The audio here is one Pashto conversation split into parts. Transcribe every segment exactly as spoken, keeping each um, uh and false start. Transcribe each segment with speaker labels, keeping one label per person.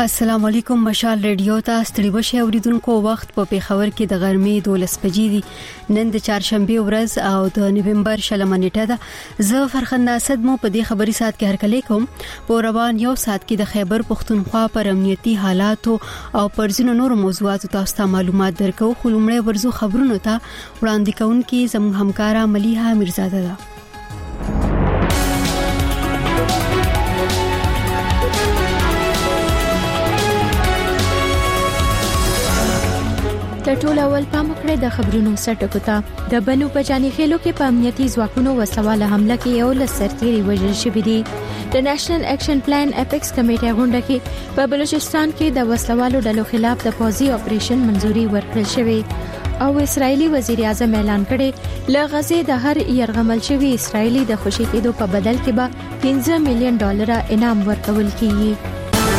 Speaker 1: السلام علیکم. مشال ریډیو ته ستړي بشي اوریدونکو. وخت په پیښور کې د غرمې دولس بجې دي. نن د چهارشنبه ورځ او د نوومبر شلمه نیټه ده. زه فرخنده اسد مو په دې خبري سات کې هرکلی کوم. په روان یو سات کې د خیبر پختونخوا پر امنیتي حالاتو او پر ځینو نورو موضوعاتو تاسو ته معلومات درکو. خو لومړی ورزو خبرونو ته وړاندې کوونکی زموږ همکارا ملیحه میرزاده ده.
Speaker 2: د ټول اول پام کړی د خبرونو سرټکو ته. د بنو په جاني خېلو کې په امنیتي ځواکونو وسواله حمله کې یو لس سرتیري وژل شوي دي. د نېشنل اکشن پلان اپیکس کمیټه غونډه کې په بلوچستان کې د وسلوالو ډلو خلاف د پوځي اپریشن منځوري ورکړل شوې او اسرایلی وزیر اعظم اعلان کړي ل غزې د هر يرغمل شوی اسرایلی د خوشی کېدو په بدل کې به پنځه میلیون ډالر انعام ورکول کیږي.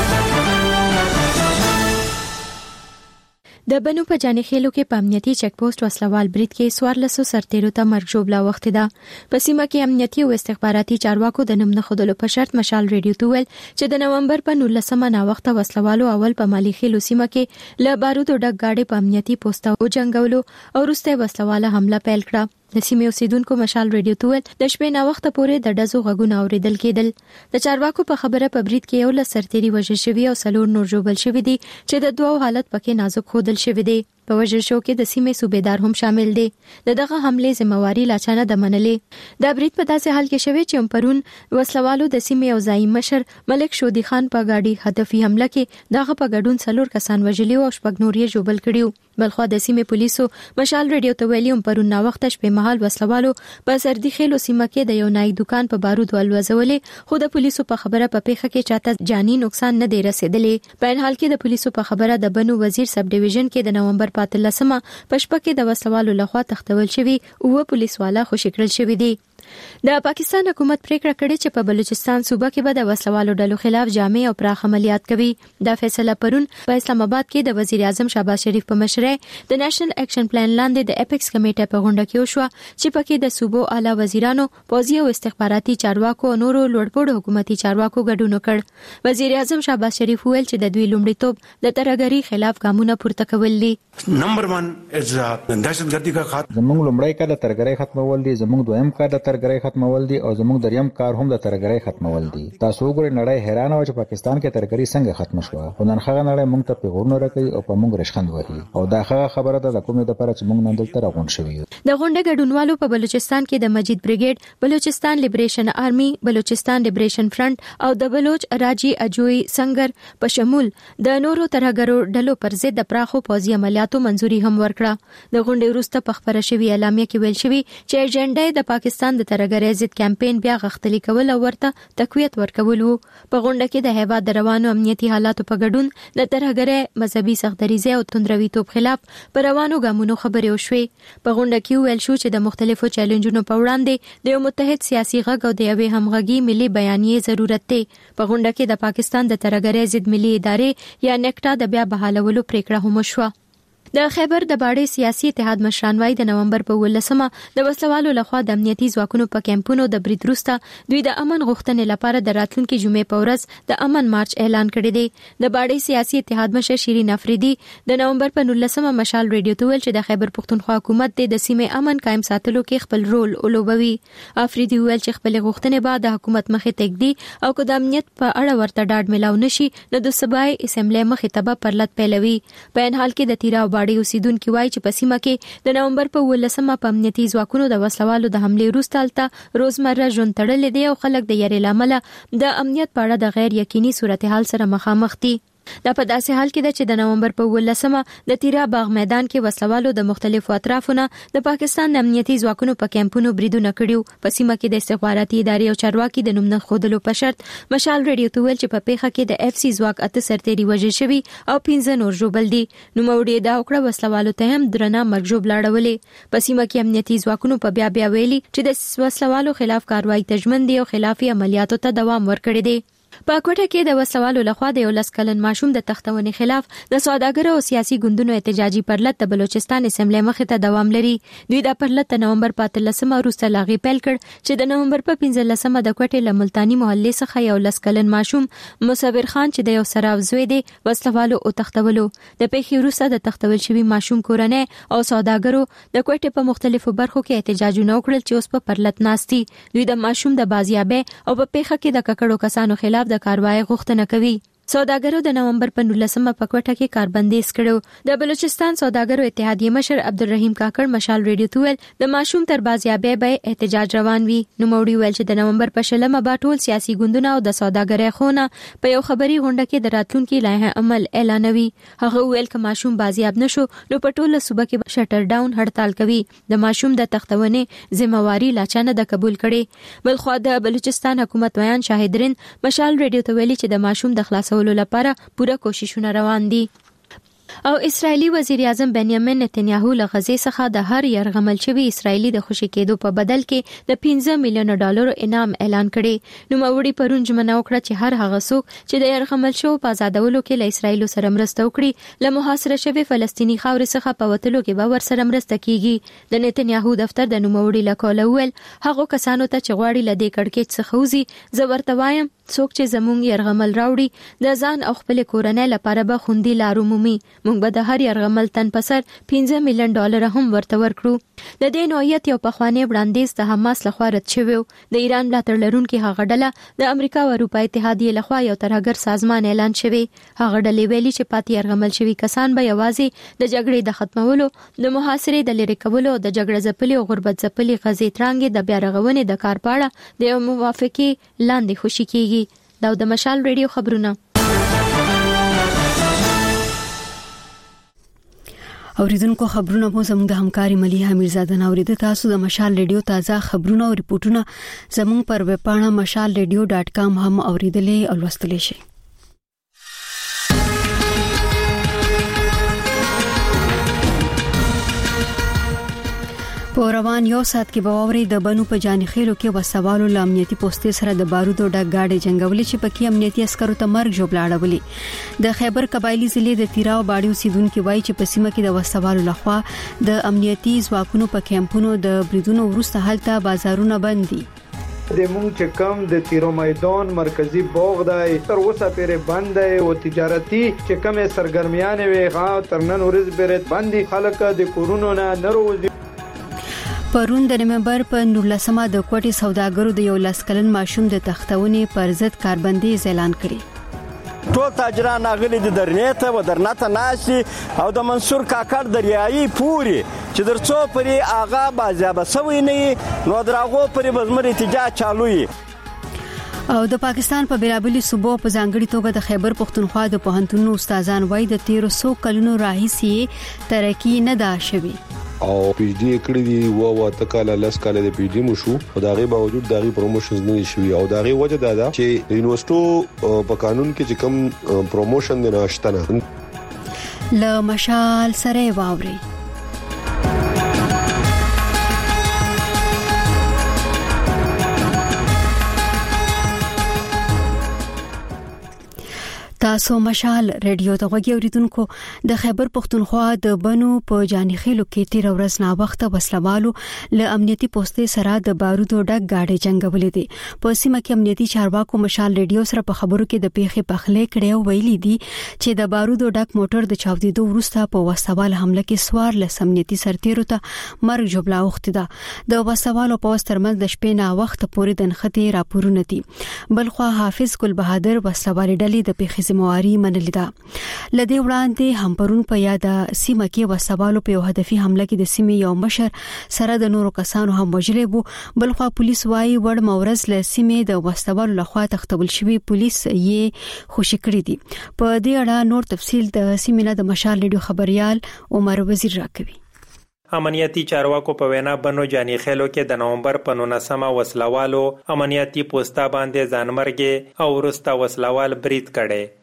Speaker 2: د بنو په جاني خېلو کې په امنیتي چک پوسټ وسلوال برید کې سوارلسو سرتیرو ته مرګ ژوبله وخت ده. په سیمه کې امنیتي او استخباراتي چارواکو د نوم نه خودلو په شرط مشال ریډیو ته ویل چې د نومبر په نولسمه نا وخت وسلوالو اول په مالي خېلو سیمه کې ل بارودو ډک گاډي په امنیتي پوسټ او جنگولو او وروسته وسلواله حمله پیل کړه. د سیمې اوسیدونکو مشال ریډیو ته ویل د شپې نا وخت پورې د ډزو غږونه اوریدل کېدل. د چارواکو په خبره په برید کې یو لس سرتیري وژل شوي او څلور نور ژوبل شوي دي چې د دوه حالت پکې نازک خودل شوی دی. په وژل شو کې د سیمې صوبیدار هم شامل دي. د دغه حمله ذمہواری لا چانه د منلې. د برید په داسې حال کې شوی چې پرون وسلوالو د سیمې او ځای مشر ملک شودي خان په گاډي هدفي حمله کې دغه په ګډون څلور کسان وژلي او شپږ نور یې ژوبل کړیو. بلخو د سیمې پولیسو مشال ریډیو ته ویلي پرون نا وخت شپې مهال وسلوالو په سردي خېلو سیمه کې د یو نای دکان په بارود ولوځولې خو د پولیسو په خبره په پیښه کې چاته جاني نقصان نه دی رسیدلی. په حال کې د پولیسو په خبره د بنو وزیر سب ډیویژن کې د نومبر پاتلسمه پښپا کې د وسلوالو لخوا تختول شوی او پولیس والا خوشی کړل شوی دی. د پاکستان حکومت پریکړه کړې چې په بلوچستان صوبه کې به د وسلوالو ډلو خلاف جامع او پراخ عملیات کوي. دا فیصله پرون په اسلام آباد کې د وزیر اعظم شهباز شریف په مشرۍ د نېشنل اکشن پلان لاندې د اپیکس کمیټه په غونډه کې وشو چې پکې د صوبو اعلی وزیرانو، پوځي او استخباراتي چارواکو او نورو لوړپوړو حکومتي چارواکو ګډون وکړ. وزیر اعظم شهباز شریف ویل چې د دوی لومړیتوب د ترهګرۍ خلاف ګامونه پورته کول دي.
Speaker 3: نمبر واحد از دهشتګردي کا خاتمه.
Speaker 4: زموږ لومړی کار د ترهګرۍ ختمول دي، زموږ دویم کار د ترهګرۍ ختمول دي او زموږ دریم کار هم د ترهګرۍ ختمول دي. تاسو وګورئ نړۍ حیرانه و چې پاکستان کې ترهګرۍ څنګه ختم شوه. خو نن هغه نړۍ موږ ته پیغورونه راکوي او په موږ رشخند وهي او دا هغه خبره ده د کومې د لپاره چې موږ نن دلته راغونډ شوي یو.
Speaker 2: د غونډې ګډونوالو په بلوچستان کې د مجید بریګیډ، بلوچستان لیبریشن آرمي، بلوچستان لیبریشن فرنٹ او د بلوچ راجی اجوی سنگر په شمول د نورو ترهګرو ډلو پر ضد د پراخو پوځي عملیاتو منځوري هم ورکړه. د غونډې وروسته په خبره شوی اعلامیه کې ویل شوی چې ایجنډا د پاکستان د ترهګرۍ ضد کمپاین بیا غختلی کول او ورته تقویت ورکول وو. په غونډه کې د هیواد د روانو امنیتي حالاتو په ګډون د ترهګرۍ مذهبي سختدریزۍ او توندروي توپ خلاف پر روانو ګامونو خبرې وشوې. په غونډه کې ویل شو چې د مختلفو چیلنجونو په وړاندې د یو متحد سیاسي غږ او د یوې همغږي ملي بیانیې ضرورت دی. په غونډه کې د پاکستان د ترهګرۍ ضد ملي ادارې یا نیکټا د بیا بحالولو پریکړه هم وشوه. د خیبر د باډي سیاسي اتحاد مشران وايي د نومبر په ولسمه د وسلوالو لخوا د امنیتي ځواکونو په کمپونو د برید وروسته دوی د امن غوښتنې لپاره د راتلونکي جمعې په ورځ د امن مارچ اعلان کړی دی. د باډي سیاسي اتحاد مشر شیرین افریدي د نومبر په نولسمه مشال ریډیو ته ویل چې د خیبر پختونخوا حکومت د سیمې امن قائم ساتلو کې خپل رول ولوبوي. افریدي ویل چې خپل غوښتنې بعد د حکومت مخې ته کېږي او که د امنیت په اړه ورته ډاډ ملاو نشي نو د صوبای اسمبلی مخې ته به پرلط پیلوي. په ان حال کې د تیرا باډي اوسیدونکو وایي چې په سیمه کې د نومبر په ولسمه په امنیتي ځواکونو د وسلوالو د حملې وروسته هلته روزمره ژوند تړلی دی او خلک د یاري لامله د امنیت په اړه د غیر یقیني صورتحال سره مخامخ دي. دا په داسې حال کې ده چې د نومبر په ولسمه د تیرا باغ میدان کې وسلوالو د مختلفو اطرافونو د پاکستان امنیتي ځواکونو په کمپونو بریدونه کړیو. په سیمه کې د استخباراتي ادارې او چارواکي د نوم نه خودلو په شرط مشال ریډیو ته ویل چې په پیښه کې د اف سی ځواک اته سرتیري وژل شوي او پنځه نور ژوبل دي. نوموړي دا وکړه وسلوالو ته هم درنه مرګ ژوبله اړولې. په سیمه کې امنیتي ځواکونو په بیا بیا ویلي چې د وسلوالو خلاف کاروایی ته ژمن دي او خلافي عملیاتو ته دوام ورکړي دي. په کوټه کې د وسوالو لخوا د یو لس کلن ماشوم د تختونې خلاف د سوداګرو او سیاسي ګوندونو احتجاجي پرلط د بلوچستان اسمبلی مخې ته دوام لري. دوی د پرلط د نومبر په اتلسمه وروسته لاغي پیل کړ چې د نومبر په پنځلسمه د کوټې له ملتانی محلې څخه یو لس کلن ماشوم مصور خان چې د یو سراو زوی دی وسوالو او تختولو. د پیښې وروسته د تختول شوی ماشوم کورنۍ او سوداګرو د کوټې په مختلفو برخو کې احتجاجونه وکړل چې اوس په پرلط ناستي. دوی د ماشوم د بازیابۍ او په پیښه کې د ککړو کسانو خلاف د کاروایی غوښتنه کوي. سوداګرو د نومبر په نولسمه په کوټه کې کاربندیز کړو. د بلوچستان سوداګرو اتحادیې مشر عبدالرحیم کاکړ مشال ریډیو ته ویل د ماشوم تر بازیابۍ به احتجاج روان وي. نو موري ویل چې د نومبر په شلمه به ټول سیاسي ګوندونه او د سوداګرۍ خونه په یو خبري غونډه کې د راتلونکي لایحه عمل اعلانوي. هغه ویل ک ماشوم بازیاب نشو نو په ټوله صوبه کې شټر ډاون هړتال کوي. د ماشوم د تختونې ذمہواری لا چانه د قبول کړي. بل خو د بلوچستان حکومت ویان شاهدرین مشال ریډیو ته ویلي چې د ماشوم د خلاصولو لپاره پوره کوششونه روان دي. او اسرایلی وزیر اعظم بنیامین نتنیاهو له غزې څخه د هر يرغمل شوی اسرایلی د خوشی کېدو په بدل کې د پنځه میلیون ډالر انعام اعلان کړي. نو موري پرون جمعه وکړه چې هر هغه څوک چې د يرغمل شو په آزادولو کې له اسرایل سره مرسته وکړي له محاصره شوی فلسطینی خاور څخه په وټلو کې به ور سره مرسته کیږي. د نتنیاهو دفتر د نوموړي لکول ول هغه کسانو ته چې غواړي له دې کړکېچ څخه وځي زه ورته وایم څوک چې زموږ يرغمل راوړي د ځان او خپل کورنۍ لپاره به خوندي لارو مومي. موږ به د هر يرغمل تن په سر پنځه میلیون ډالر هم ورته ورکړو. د دې نوعیت یو پخوانی وړاندیز د حماس لخوا رد شوی و. د ایران ملاتړ لرونکي هغه ډله د امریکا او اروپا اتحادیې لخوا یو ترهګر سازمان اعلان شوی. هغه ډلې ویلي چې پاتې يرغمل شوی کسان به یوازې د جګړې د ختمولو د محاصرې د لری کولو د جګړه ځپلي او غربت ځپلي غزې ترانګې د بیا رغونې د کار پاړه د یو موافقې لاندې خوشی کیږي. دا د مشال ریډیو خبرونه.
Speaker 1: اوریدونکو خبرونه مو زموږ د همکاري مليحه میرزاده نوریده. تاسو د مشال ریډیو تازه خبرونه او ریپورتونه زموږ پر ویب پاڼه مشال ریډیو ډاټ کام هم اوریدلې او لوستلې شئ. په روان یو سات کې باوري د بنو په جانخېلو کې وسوالو له امنیتي پوسټې سره د بارودو ډک گاډي جنگولې چې پکې امنیتي عسکرو ته مرګ جوړاړولې. د خیبر قبایلی ضلع د تیراو باډیو سیدونکو وایي چې په سیمه کې د وسوالو لخوا د امنیتي ځواکونو په کیمپونو د بریدونو وروسته حالت بازارونه بند دي.
Speaker 5: د مونږ چې کم د تیرو میدان مرکزی باغ دی تر اوسه پرې بند دی او تجارتي چې کم سرګرمیان وي غا تر نن ورځ پرې بند. خلک د کورونو نه نروځي.
Speaker 1: پرون د نومبر په نولسمه د کوټې سوداګرو د یو لس کلن ماشوم د تختونې پر ضد کاربندیز اعلان کړی.
Speaker 6: ټول تاجران غلي د درنیته و درنته ناشي او د منصور کاکړ دریایي پوری چې درڅو پرې آغا بازیابه سوی نه نو دراغو پرې بزمر احتجاج چالوي.
Speaker 1: او د پاکستان په بیلابلي صوبو په ځانګړي توګه د خیبر پښتونخوا د پوهنتونونو استادان وایي د تیرو سو کلونو راهیسې ترقی نه دا شوي
Speaker 7: او پی ایچ ډی کړی دی او واته کاله لاس کاله د پی ایچ ډی مو شو او دا غي باوجود دا غي پروموشنز نه شوي او دا غي وجه دا ده چې د یونیورسيټو په قانون کې چې کوم پروموشن نه نشته.
Speaker 1: ل مشال سره واوري تاسو مشال ریډیو ته غوږی اوریدونکو. د خیبر پښتونخوا د بنو په جانخېلو کې تیر ورځ نا وخت وسلوالو له امنیتي پوسټې سره د بارودو ډک گاډي جنگولې دي. په سیمه کې امنیتي چارواکو مشال ریډیو سره په خبرو کې د پیښې پخلې کړي او ویلي دي چې د بارودو ډک موټر د چاودېدو وروسته په وسوال حمله کې سوار له امنیتي سرتیرو ته مرګ جوړلا وخت ده. د وسوالو په وسترمل د شپې نا وخت پورې د نخته راپورونه دي. بلخو حافظ ګل بهادر وسوال ډلې د پیښې ذمہواری منلې ده. لدې وړاندې هم پرون په یاد سیمه کې وسوالو په یو هدفي حمله کې د سیمې یو مشر سره د نورو کسانو هم وژلې وو. بلخو پولیس وايي وړ مورز له سیمې د وسوالو لخوا تختول شوی پولیس یې خوشی کړی دي. په دې اړه نور تفصیل د سیمې نه د مشال ریډیو خبريال عمر وزیر راکوي.
Speaker 8: امنیتي چارواکو په وینا بنو جانخېلو کې د نومبر په نولسمه وسلوالو امنیتي پوسټا باندې ځانمرګي او ورسته وسلوال برید کړي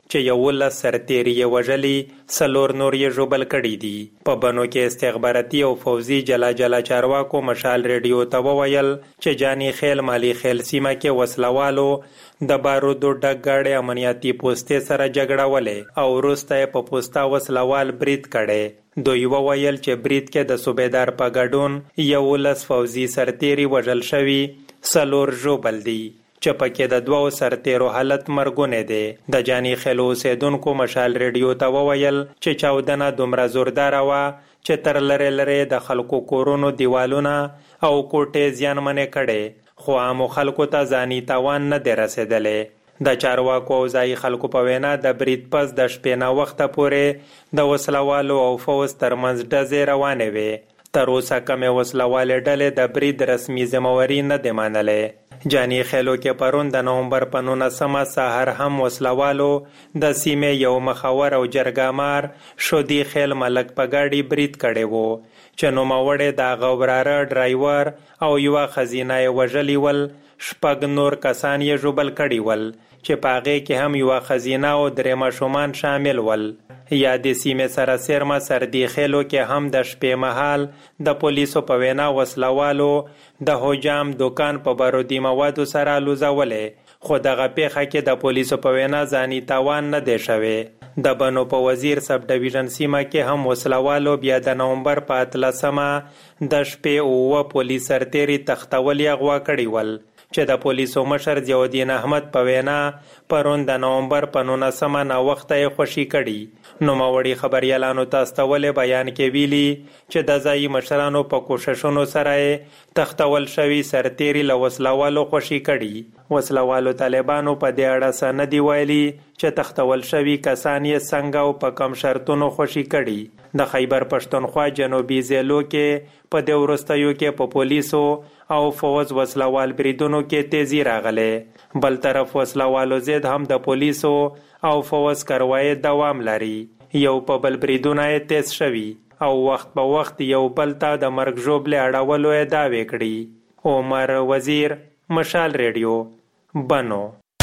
Speaker 8: چې یولس سرتیري یې وژلي، څلور نور یې ژوبل کړي دي. په بنو کې استخباراتي او فوزي جلا جلا چارواکو مشال ریډیو ته وویل چې جاني خیل مالی خیل سیمه کې وسلوالو د بارودو ډک ګاډي امنیتي پوستې سره جګړه ولې او وروسته یې په پوستا وسلوال برید کړی. دوی وویل چې برید کې د صوبیدار په ګډون یولس فوزي سرتیري وژل شوي، څلور ژوبل دي چې پکې د دوو سرتیرو حالت مرګونی دی. د جاني خیل اوسیدونکو مشال ریډیو ته وویل چې چاودنه دومره زورداره وه چې تر لرې لرې د خلکو کورونو دیوالونه او کوټې زیانمنې کړې، خو عامو خلکو ته ځاني تاوان نه دی رسېدلی. د چارواکو او ځایي خلکو په وینا د برید پس د شپې نه وخته پورې د وسلوالو او فوز ترمنځ ډزې روانې وې. تر اوسه کمې وسلوالې ډلې د برید رسمي ذمهواري نه دی منلې. جاني خیلو کې پرون د نومبر په نولسمه سهار هم وسلوالو د سیمې یو مخور او جرګامار شودي خیل ملک په ګاډي برید کړی وو چې نوموړی د هغه وراره ډرایور او یوه ښځینه یې وژلي ول، شپږ نور کسان یې ژوبل کړي ول چې په هغې کې هم یوه ښځینه او درې ماشومان شامل ول. یا د سیمې سره سرمه سردي خیلو کې هم د شپې مهال د پولیسو په وینا وسلوالو د حجام دکان په بارودي موادو سره لوځولې، خو دغه پیښه کې د پولیسو په وینا ځاني تاوان نه دی شوی. د بنو په وزیر سب ډیویژن سیمه کې هم وسلوالو بیا د نومبر په اتلسمه د شپې اووه پولیس سرتیري تختول یا غوا کړي ول چې د پولیسو مشر ضیاءالدین احمد په وینا پرون د نومبر په نولسمه ناوخته یې خوشي کړي. نوموړي خبریالانو ته استولې بیان کې ویلي چې د ځایي مشرانو په کوششونو سره یې تختول شوي سرتیري له وسلوالو خوشي کړي. وسلوالو طالبانو په دې اړه څه نه دي ویلي چې تختول شوي کسان یې څنګه او په کم شرطونو خوشي کړي. د خیبر پښتونخوا جنوبي ضلعو کې په دې وروستیو کې په پولیسو او فوز وسلوال بریدونو کې تیزی راغله. بل طرف وسلوالو ضد هم د پولیسو او فوز کاروایی دوام لري. یو په بل بریدونه یې تیز شوي او وخت په وخت یو بل ته د مرګ ژوبلې اړولو یې دعوې کړي. عمر وزیر، مشال ریډیو، بنو.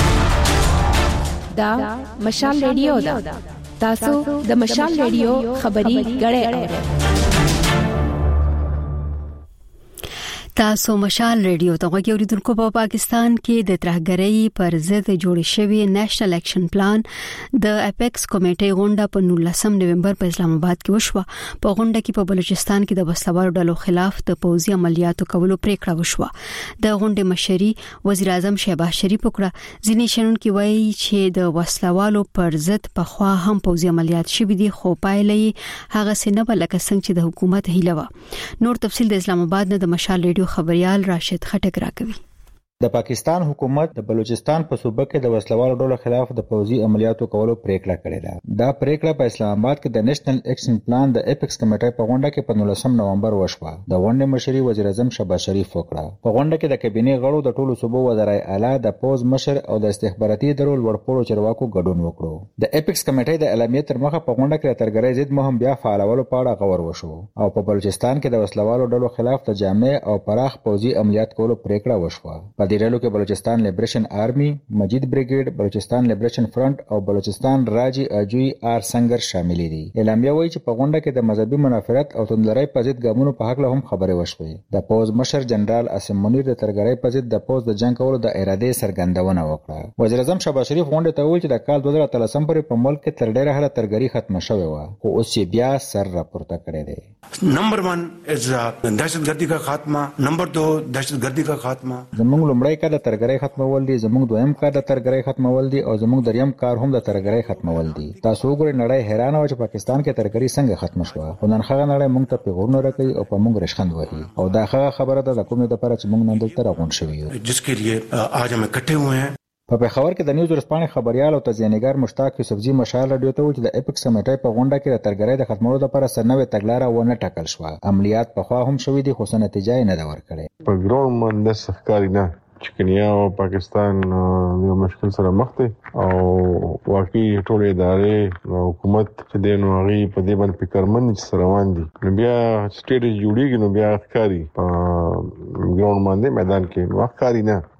Speaker 2: دا مشال ریډیو ده. تاسو د مشال ریډیو خبري غړې اورئ.
Speaker 1: تاسو مشال ریډیو ته غوږی اوریدونکو. په پاکستان کې د ترهګرۍ پر ضد جوړ شوی نېشنل اکشن پلان د اپیکس کمیټې غونډه په نولسم نومبر په اسلام آباد کې وشوه. په غونډه کې په بلوچستان کې د وسلوالو ډلو خلاف د پوځي عملیاتو کولو پریکړه وشوه. د غونډې مشري وزیر اعظم شهباز شریف وکړه. ځینې شنونکي وایي چې د وسلوالو پر ضد په خوا هم پوځي عملیات شوي دي، خو پایلې هغه څه نه بلکې څنګه چې د حکومت هیله و. نور تفصیل د اسلام آباد نه د مشال ریډیو خبريال راشد خټک راکوي.
Speaker 4: د پاکستان حکومت د بلوچستان په صوبه کې د وسلوالو ډلو خلاف د پوځي عملیاتو کولو پریکړه کړې ده. دا پریکړه په اسلام آباد کې د نېشنل اکشن پلان د اپیکس کمیټې په غونډه کې په نولسم نومبر وشوه. د غونډې مشري وزیر اعظم شهباز شریف وکړه. په غونډه کې د کابینې غړو د ټولو صوبو وزرای اعلی، د پوز مشر او د استخباراتي ادارو لوړپوړو چارواکو ګډون وکړو. د اپیکس کمیټې د اعلامیې تر مخه په غونډه کې د ترګرۍ ضد مهم بیا فعالولو په اړه غور وشو او په بلوچستان کې د وسلوالو ډلو خلاف د جامع او پراخ پوځي عملیات کولو پریکړه وشوه. په دې ډلو کې بلوچستان لیبریشن آرمی، مجید بریګیډ، بلوچستان لیبریشن فرنٹ او بلوچستان راجی اجوی آر سنگر شامل دي. اعلامیه وایي چې په غونډه کې د مذهبي منافرت او توندلارۍ په ضد ګامونو په حق له هم خبرې وشوې. د پوز مشر جنرال اسم منیر د ترګرۍ په ضد د پوز د جنگ کولو د ارادې څرګندونه وکړه. وزیر اعظم شهباز شریف غونډه ته وویل چې د کال دوه زره اتلسم پورې په ملک کې تر ډیره حده ترګرۍ ختمه شوې وه، خو اوس یې بیا سر راپورته کړی دی.
Speaker 3: نمبر ون از دهشتګردي کا خاتمه، نمبر دو دهشتګردي کا خاتمه.
Speaker 4: زموږ لومړی کار د ترګرۍ ختمول دي، زموږ دویم کار د ترګرۍ ختمول دي او زموږ دریم کار هم د ترګرۍ ختمول دي. تاسو وګورئ نړۍ حیرانه وه چې پاکستان کې ترګرۍ څنګه ختمه شوه، خو نن هغه نړۍ موږ ته پیغورونه راکوي او په موږ ریشخند وهي. او دا هغه خبره ده د کومې دپاره چې موږ نن دلته راغونډ شوي یو،
Speaker 3: جس کے لیے آج ہم اکٹھے ہوئے ہیں.
Speaker 4: په پېښور کې د نیوز ورځپاڼې خبريال او تزیانګر مشتاق یوسفزي مشال رادیو ته وویل چې د اپیکس کمیټې په غونډه کې د ترګرۍ د ختمولو لپاره څه نوې تګلاره ونه ټاکل شوه. عملیات پخوا هم شوي دي، خو څه نتیجه یې نه ده ورکړې.
Speaker 9: په ګراوند باندې ښکاري نه چې کنیا او پاکستان یو مشکل سره مخ دي او واقعي ټول ادارې او حکومت چې د نو غي په دې باندې فکرمن چې روان دي. نو بیا سټیټ جوړیږي، نو بیا ښکاري په ګراوند باندې میدان کې نو ښکاري نه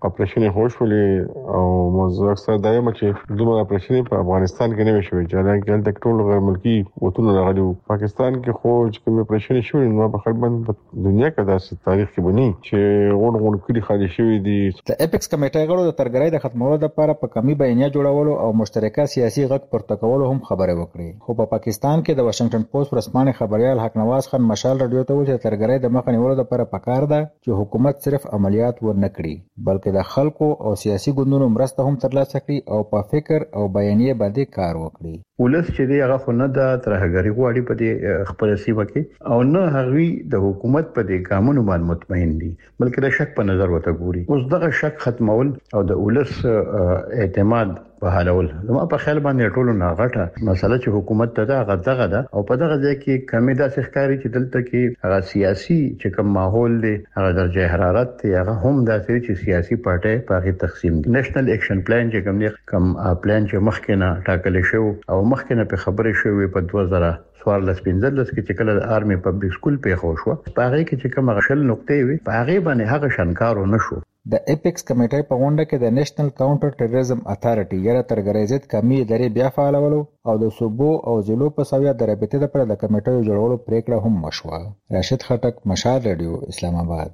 Speaker 9: اپریشن خوشولې او موضوع اکثر دایمه چې دومره اپریشن په افغانستان کې نه وشوي چې لکه د ټول غیر ملکی وطنونو راغلي پاکستان کې خو چې کوم اپریشن شوی نو په خلبن دنیا کې داسې تاریخ کې بني چې غون غون کړي خالي شوی دي.
Speaker 4: د اپیکس کمیټې غړو د ترګرۍ د ختمولو لپاره په کمی بیانیه جوړولو او مشترکه سیاسي غږ پورته کولو هم خبرې وکړې، خو په پاکستان کې د واشنگټن پوسټ ورسمانه خبريال حق نواز خان مشال رادیو ته ویل چې ترګرۍ د مخ نیولو لپاره پکار ده چې حکومت صرف عملیات ورنه کړي بلکې د خلکو او سیاسي ګوندونو مرسته هم ترلاسه کړي او په فکر او بیانیه باندې کار وکړي.
Speaker 10: ولس چې دی هغه خو نه د ترهګری غواړي په دې خپل سیمه کې او نه هغوی د حکومت په دې ګامونو باندې مطمئن دي بلکې د شک په نظر وته ګوري. اوس دغه شک ختمول او د ولس اعتماد په حالول زما په خیال باندې ټولو نه غټه مسله چې حکومت ته دا غدغه ده او په دغه ځای کې کمی داسې ښکاری چې دلته کې هغه سیاسي چې کوم ماحول دی هغه درجه حرارت دی هغه هم داسې چې سیاسي پارټي په هغه تقسیم دي. نېشنل اکشن پلان چې کوم دی کوم پلان چې مخکې نه ټاکل شو او مخکې نه په خبرې شوې په دوه زره څوارلس پنځلس کې چې کله د آرمي پبلک سکول په خو شو په هغه کې چې کوم غشل نقطې وي په هغه باندې هغه شنکارو نشو.
Speaker 4: د اپیکس کمیټې په غونډه کې د نېشنل کاونټر ټیرریزم اتھارټي یا ترګرۍ ضد کمی ادارې بیا فعالولو او د صوبو او ضلعو په سویا د رابطې لپاره د کمیټې جوړولو پریکړه هم وشوه. راشد خټک، مشال رادیو، اسلام آباد.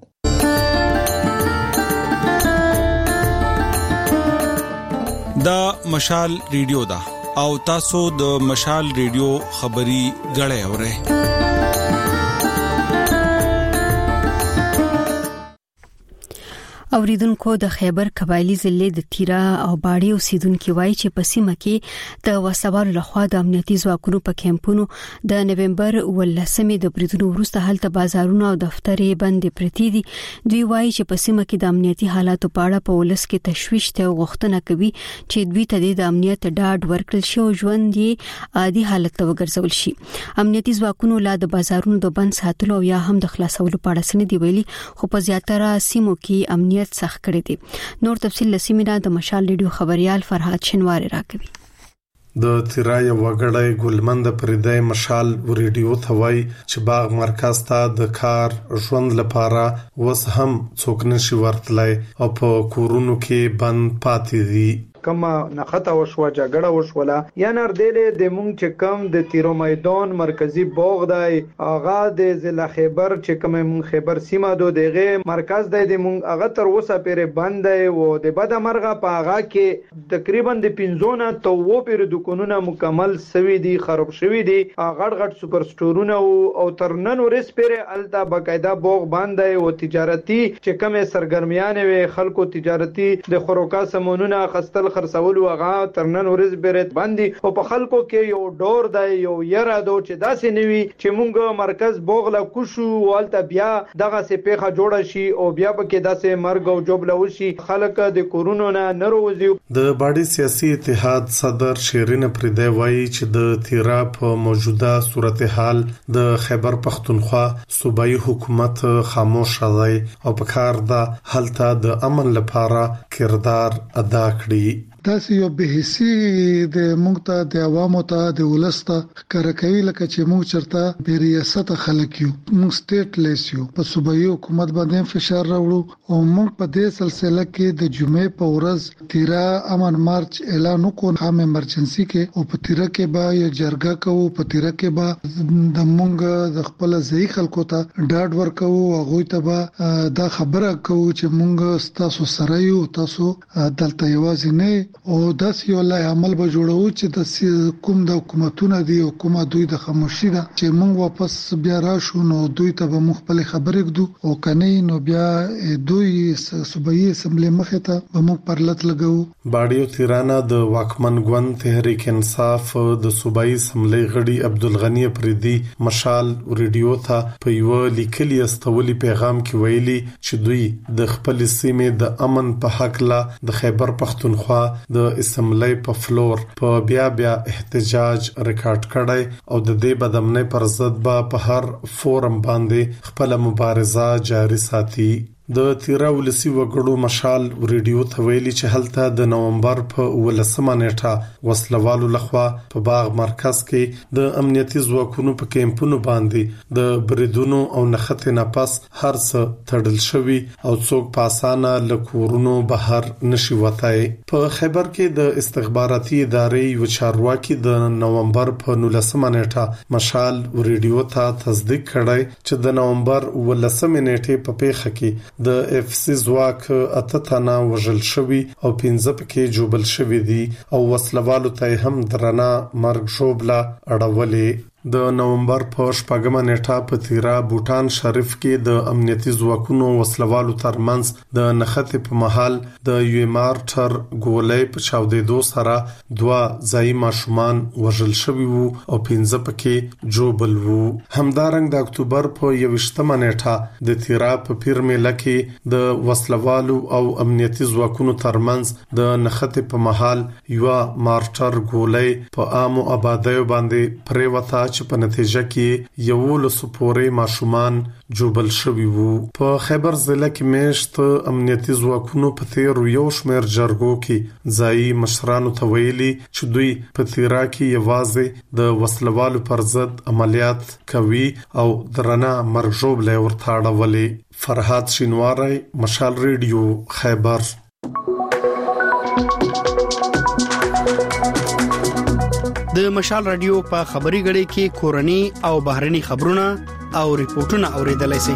Speaker 11: دا مشال ریډیو دا او تاسو د مشال ریډیو خبري غړې اورئ.
Speaker 1: اوریدونکو د خیبر قبایلی ضلع د تیرا او باړی اوسیدونکو وایي چې په سیمه کې د وسوالو لخوا د امنیتي ځواکونو په کیمپونو د نوومبر ولسمې د بریدونو وروسته هلته بازارونه او دفترې بندې پرتې دي. دوی وایي چې په سیمه کې د امنیتي حالاتو په اړه په ولس کې تشویش ته غوښتنه کوي چې دوی ته د امنیت ډاډ ورکړل شي او ژوند یې عادي حالت ته وګرځول شي. امنیتي ځواکونو لا د بازارونو د بند ساتلو او یا هم د خلاصولو په اړه سندې ویلي، خو په زیاتره سیمو کې امنیت سخت کړی دی. نور تفصیل لسیمینا د مشال ریډیو خبريال فرحات شنواری راکوي.
Speaker 12: د تیرای وګړی ګلمند پردای مشال ریډیو ثوای چې باغ مرکز ته د کار ژوند لپاره وس هم څوک نشي ورتلای او په کورونو کې بند پاتې دي.
Speaker 5: کما نخته وشوه جګړه وشوله یا نردلې د مونږ چې کم د تیرو میدان مرکزی باغ دی اغا د ضلع خیبر چې کوم مونږ خیبر سیمه دو دغه مرکز دی د مونږ اغه تر اوسه پرې بند دی او د بد مرغه په اغا کې تقریبا د پنځونه تو و پیر دکانونه مکمل سوي دي خراب شوي دي غړ غړ سپر سټورونه او تر نن ورس پرې الته باقاعده باغ بند دی او تجارتي چې کوم سرګرمیان وي خلکو تجارتي د خوراکا سمونونه خستل خرڅولو هغه ترنن ورځ بیرت باندې او په خلکو کې یو ډور دی یو یره دو چې داسې نوي چې مونږ مرکز بوغله کوشو والته بیا دغه سپېخه جوړه شي او بیا پکې داسې مرګ او جوبله وشي خلک د کورونو نه نروزي.
Speaker 12: د باډي سیاسي اتحاد صدر شیرین پردای وایي چې د تیرا په موجوده صورتحال د خیبر پختونخوا صوبایي حکومت خاموش دی او په کار د حالت د امن لپاره کردار ادا کړي.
Speaker 13: داسې یو بهسي د مونږ ته د عوامو ته د ولسته کارکوي لکه چې مونږ چرته به ریاست خلک یو مونږ سټیټ لیس یو په صوبایي حکومت باندې فشار راوړو او مونږ په دې سلسله کې د جمعې په ورځ تیرا امن مارچ اعلان وکړ هم ایمرجنسي کې او په تیرا کې به یو جرګه کوو په تیرا کې به د مونږ د خپل ځای خلکو ته ډاډ ورکو او غوي ته به دا خبره کوو چې مونږ تاسو سره یو تاسو دلته یوازې نه او داس یو لای عمل به جوړو چې د کوم د حکومتونو دی او کومه دوی د خاموشي ده چې مونږ واپس بیا راشو نو دوی ته به مخبل خبرې کړو او کني نو بیا دوی صوبایي اسمبلی مخه ته به مونږ پرلط لګو.
Speaker 12: باډیو تیرانا د واکمن ګوند تحریک انصاف د صوبایي اسمبلی غړي عبدالغنی پردي مشال ریډیو ته په یو لیکلي استولي پیغام کې ویلي چې دوی د خپل سیمې د امن په حق لا د خیبر پختونخوا د اسمبلی په فلور په بیا بیا احتجاج ریکارډ کړی او د دې بدامنۍ پر ضد به په هر فورم باندې خپل مبارزه جاري ساتي. د تیرا ولسی وګړو مشال ریډیو ته ویلي چې هلته د نومبر په ولسمه نیټه وسلوالو لخوا په باغ مرکز کې د امنیتي ځواکونو په کیمپونو باندې د بریدونو او نخښې نه پس هر څه تړل شوی او څوک په اسانه لکورونو بهر نشي وتای. په خیبر کې د استخباراتي ادارې یو چارواکي د نومبر په ولسمه نیټه مشال ریډیو ته تصدیق کړی چې د نومبر ولسمه نیټه په پیښه کې د اف سی ځواک اته تنه وژل شوی او پنځه پکې جوبل شوی دي او وسلوالو ته هم درنه مرګ شوبله اړولې. د نومبر په شپږمه نیټه په تیرا بوټان شریف کې د امنیتي ځواکونو وسلوالو ترمنځ د نښتې په محل د یو مارټر ګولۍ په چاودېدو سره دوه ځایي ماشومان وژل شوي وو او پنځه پکې جوبل وو. همدارنګ د اکتوبر په یویشتمه نیټه د تیرا په پیر میله کې د وسلوالو او امنیتي ځواکونو ترمنځ د نښتې په محل یو مارټر ګولۍ په عامو آبادیو باندې پریوته چې په نتیجه کې یو لسو پورې ماشومان جوبل شوي وو. په خیبر ضلع کې میشت امنیتي ځواکونو په تیر یو شمېر جرګو کې ځایي مشرانو ته ویلي چې دوی په تیرا کې یوازې د وسلوالو پر ضد عملیات کوي او درنه مرګ ژوبله ورته اړولې. فرهاد شینواری، مشال ریډیو، خیبر.
Speaker 14: د مشال رادیو په خبري غړي کې کورني او بهرني خبرونه او ریپورتونه اوریدلای شئ.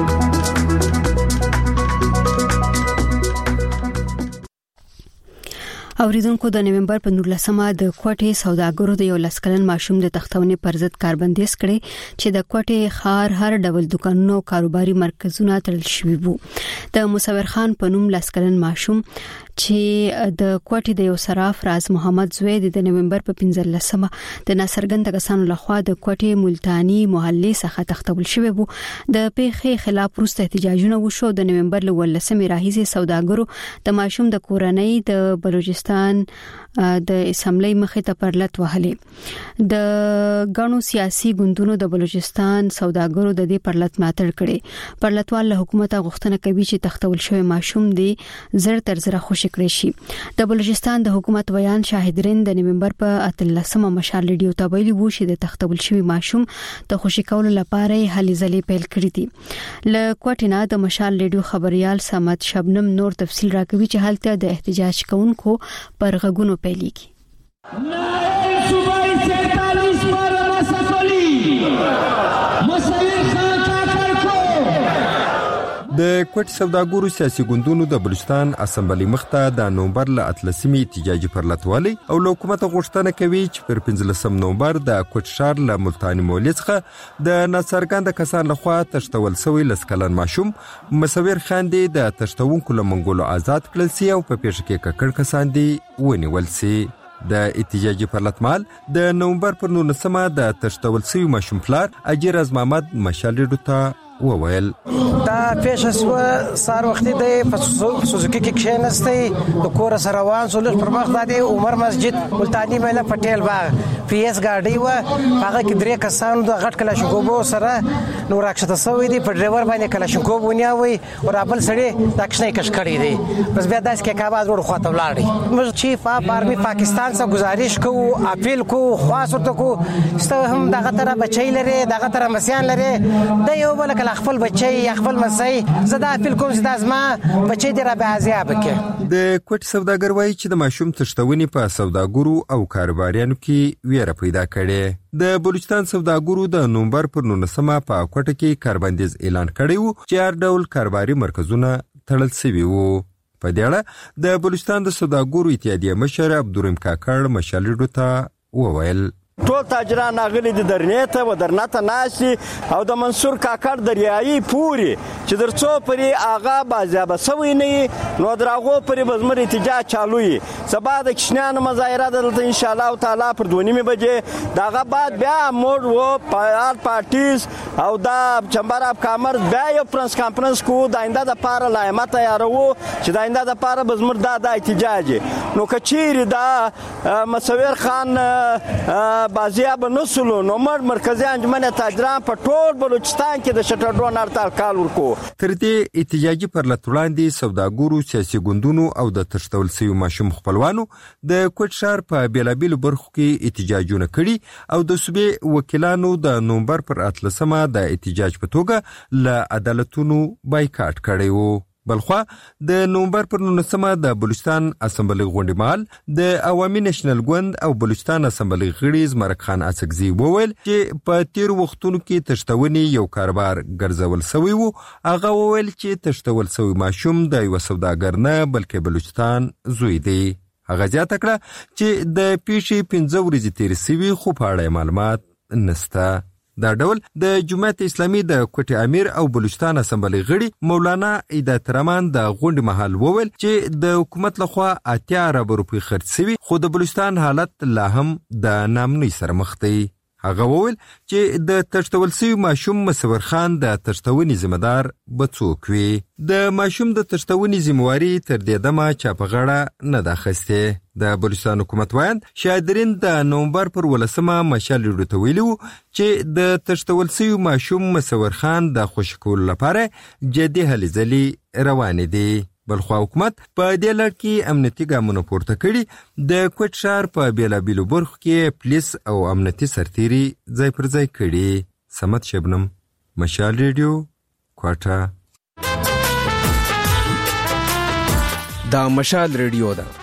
Speaker 1: اوریدونکو د نومبر په نولسمه د کوټې سوداګرو د یو لسکلن ماشوم د تختونې پر ضد کاربندیز کړي چې د کوټې خار هر ډول دکانونو او کاروباري مرکزونه تړل شوي وو. د مصور خان په نوم لسکلن ماشوم چې د کوټې د یو صراف راز محمد زوی د نومبر په پنځلسمه د ناصرګند کسانو لخوا د کوټې ملتانی محلې څخه تختول شوی وو. د پیښې خلاف وروسته احتجاجونه وشو. د نومبر ل ولسمې راهیسې سوداګرو د ماشوم د کورنۍ د بلوچستان د اسمبلی مخې ته پرلط وهلې. د غنو سیاسي ګوندونو د بلوچستان سوداګرو د دې پرلط ملاتړ کړي. پرلطوال له حکومت غوښتنه کوي چې تختول شوی ماشوم دی زر تر زر خوشی کړی شي. د بلوچستان د حکومت ویان شاهدرین د نومبر په اتلسمه مشال ریډیو ته ویلي وو چې د تختول شوی ماشوم د خوشی کولو لپاره هلې ځلې پیل کړې دي. له کوټینا د مشال ریډیو خبريال سمت شبنم نور تفصیل راکوي چې حالت د احتجاج کوونکو پر غږونو پیلېږي.
Speaker 15: د کوټ سوداګرو سیاسي ګوندونو د بلوچستان اسمبلی مخته د نومبر ل اتلسمي احتجاجي پرلطوالي او حکومت غوښتنه کوي چې پر پنځلسم نومبر د کوټ شهر ل ملتانی محلې څخه د ناصرګند کسان لخوا تشتول شوی لسکلن ماشوم مصور خان دی د تشتونکو له منګولو آزاد کړل سي او په پیښه کې ککړ کسان دی ونیول سي. د احتجاجي پرلطمال د نومبر پر نولسمه د تشتول شوی ماشوم پلار اجیر از محمد مشالډو ته وویل
Speaker 16: دا پیښه سو سار وخت دی په سوزوکی کې کښینسته د کور سره روان سول پر مخ د عمر مسجد ملتانی مله پټیل باغ پی اس گاډي و هغه کې درې کسان د غټ کلاشینکوف سره نو راکښته سوی دی په ډرایور باندې کلاشینکوف ونیاوي او خپل سړی د کښنې کښ کړی دی. بس بیا داس کې کاواز ور خواته ولاړی. موږ چیف اف آرمی پاکستان څخه گزارش کوو اپیل کوو خواص ورته کوو ستو هم دغه تر بچی لري دغه تر مسیان لري د یو بل خپل بچي خپل مسي زدا اپیل کوم زدا زما بچي دی را به ازیاب کې.
Speaker 15: د کوټ سوداګر وایي چې د ماشوم تشتونی په سوداګرو او کاروباریانو کې ویره پیدا کړي. د بلوچستان سوداګرو د نومبر پر نولسمه په کوټه کې کاربندیز اعلان کړی وو چې هر ډول کاروباري مرکزونه تړل شوي وو. په دې اړه د بلوچستان د سوداګرو اتحادیه مشر عبدالرحیم کاکړ مشالډو ته وویل
Speaker 6: ټول تاجران اغلی د درنیته و درنته ناشي او د منصور کاکړ دریایي پوری چې درڅو پرې آغا بازیابه سوی نه نو دراغو پرې بزمر احتجاج چالوي. سبا د کشنیان مظاهره دلته ان شاء الله تعالی پر دونی می بجې داغه بعد بیا موږ و پار پارټیز او دا چمبر اف کامر بیا یو پرنس کانفرنس کو د آینده د پاره لایمه تیارو چې د آینده د پاره بزمر دا د احتجاج نو کچیر دا مصور خان بازیاب نسلو نو مر مرکزی انجمن تاجران په ټول بلوچستان کې د شټر ډاون هړتال کال ورکو.
Speaker 15: تر دې احتجاجي پرلت وړاندې سوداګرو، سیاسي ګوندونو او د تشتول سوي ماشوم خپلوانو د کوټ ښار په بیلابیلو برخو کې احتجاجونه کړي او د صوبې وکیلانو د نومبر پر اتلسمه د احتجاج په توګه له عدالتونو بایکاټ کړی و. بلخوا د نومبر پر نولسمه د بلوچستان اسمبلی غونډې مهال د عوامي نېشنل ګوند او بلوچستان اسمبلی غړي زمرک خان اڅکزي وویل چې په تیر وختونو کې تشتونې یو کاروبار ګرځول سوی وو. هغه وویل چې تشتول سوی ماشوم د یو سوداګر نه بلکې بلوچستان زوی دی. هغه زیاته کړه چې د پیښې پنځه ورځې تېرې سوي خو په اړه معلومات نسته. دا ډول د جمعیت اسلامي د کوټې امیر او بلوچستان اسمبلی غړي مولانا عیدت رحمان د غونډې مهال وویل چې د حکومت لخوا اتیا ارب روپۍ خرڅ سوي خو د بلوچستان حالت لا هم د نامنوي سره مخ دی. هغه وویل چې د تشتول سوي ماشوم مصور خان د تشتونې ذمہدار به څوک وي. د ماشوم د تشتونې ذمہواري تر دې دمه چا په غاړه نه ده اخیستې. د بلوچستان حکومت وایند شاهدرین د نومبر پر ولسمه مشال ریډیو ته ویلي وو چې د تشتول سوي ماشوم مصور خان د خوشي کولو لپاره جدي هلې ځلې روانې دي. بلخوا حکومت په دې لړ کې امنیتي ګامونه پورته کړي. د کوټ ښار په بیلابیلو برخو کې پولیس او امنیتي سرتیري ځای پر ځای کړي. صمد شبنم، مشال ریډیو، کوټه.
Speaker 17: دا مشال ریډیو ده.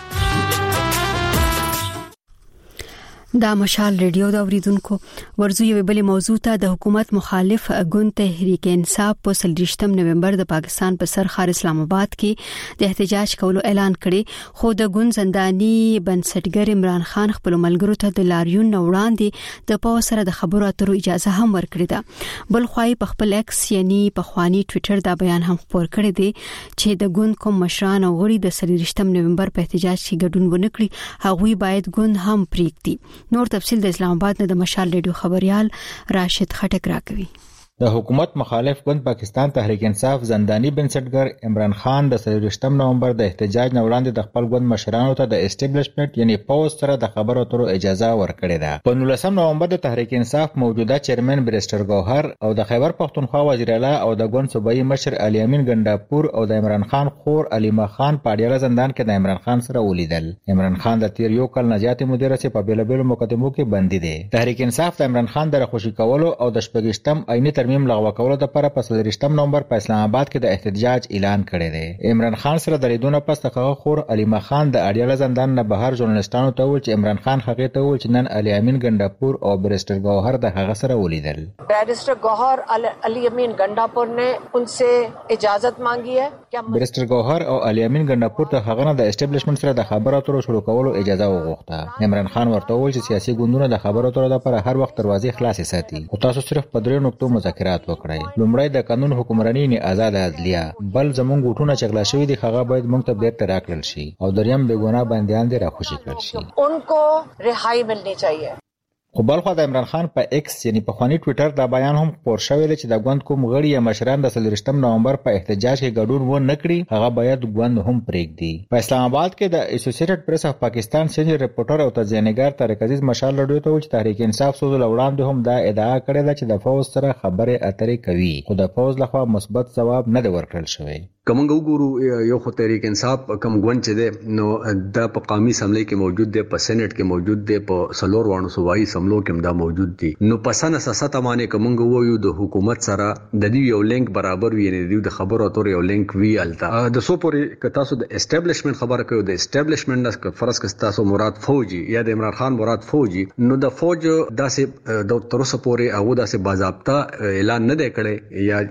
Speaker 1: دا مشال ریډیو دا اوریدونکو ورزو یو بل موضوع ته د حکومت مخالف ګوند تحریک انصاف په سلریشتم نومبر د پاکستان په سر خار اسلام آباد کې د احتجاج کولو اعلان کړي. خو د ګوند زنداني بنسټګر عمران خان خپل ملګرو ته د لاریون وړاندې د پاو سره د خبرو اترو اجازه هم ورکړه ده. بل خوای په خپل ایکس یعنی په خواني ټوئیټر دا بیان هم خپور کړی دی چې د ګوند کوم مشران او غړي د سلریشتم نومبر په احتجاج کې ګډون ونه کړي هغوی باید ګوند هم پریږدي. نور تفصیل د اسلام آباد نه د مشال ریډیو خبريال راشد خټک راکوي.
Speaker 4: د حکومت مخالف ګوند پاکستان تحریک انصاف زنداني بنسټګر عمران خان د سلریشتم نومبر د احتجاج نه وړاندې د خپل ګوند مشرانو ته د اسټابلیشمنت یعنی پوز سره د خبرو اترو اجازه ورکړې ده. په نولسم نومبر د تحریک انصاف موجوده چیرمن بریسټر ګوهر او د خیبر پختونخوا وزیر اعلی او د ګوند صوبایي مشر علي امین ګنداپور او د عمران خان خور علیما خان په اړیاله زندان کې د عمران خان سره ولیدل. عمران خان د تیر یو کال نه زیاتې مودې راځي په بیلابیلو مقدمو کې بندي دي. تحریک انصاف د عمران خان د خوشی کولو او د شپږشتم عیني ترمیم لغوه کولو لپاره په سلریشتم نومبر په اسلام آباد کې د احتجاج اعلان کړی دی. عمران خان سره د لیدونه پس هغه خور علیما خان د اړیاله زندان نه بهر ژورنالستانو ته وویل چې عمران خان هغه ته وویل چې نن علي امین ګنداپور او بریسټر گوهر د هغه سره ولیدل.
Speaker 18: بریسټر گوهر علي امین ګنداپور نے انसे اجازت مانگی ہے.
Speaker 4: بریسټر گوهر او علي امین ګنداپور ته هغه نه د اسټابلیشمنت سره د خبرو اترو شروع کولو اجازه وغوښته. عمران خان ورته وویل چې سیاسي ګوندونه د خبرو اترو لپاره هر وخت دروازې خلاصې ساتي او تاسو صرف په درې نقطو مذاکرات وکړئ. لومړی د قانون حکمرانی نه آزاد عدلیه، بل زمونږ غوټونه چغلا شوی دي هغه باید موږ ته بیرته راکړل شي او دریم بے ګناه بندیان دې راخوشي کړل شي.
Speaker 18: انکو رهایی ملنی چاهیے.
Speaker 4: خو بلخوا د عمران خان په ایکس یعنی په خواني ټوئیټر دا بیان هم خپور شوی چې د ګوند کوم غړي یا مشران د سلریشتم نومبر په احتجاج کې ګډون و نه کړي هغه باید ګوند هم پرېږدي. په اسلام آباد کې د اسوسییټډ پریس اف پاکستان سینیئر ریپورټر او تجزیه‌نګار طارق عزیز مشال رادیو ته چې تحریک انصاف سوز لوړاندې هم دا ادعا کړې ده چې د فوز سره خبره اترې کوي خو د فوز لخوا مثبت ځواب نه دی ورکړل شوی.
Speaker 19: کومنګ وګورو یو خو تحریک انصاف کم ګوند چې ده نو د په قومي اسمبلی کې موجود دی، په سېنات کې موجود دی، په سلور وانو صوبایي اسمبلو کې دا موجود دي. نو پسنه ساسته معنی کومنګ وایو د حکومت سره د دې یو لینک برابر وي، یعنی د خبرو اترو یو لینک وی التا د سو پورې ک تاسو د اسټابلیشمنت خبره کوي د اسټابلیشمنت نه فرض ک تاسو مراد فوجي یا د عمران خان مراد فوجي نو د فوج داسې د تر اوسه پورې هغه داسې باضابطه اعلان نه دی کړی یا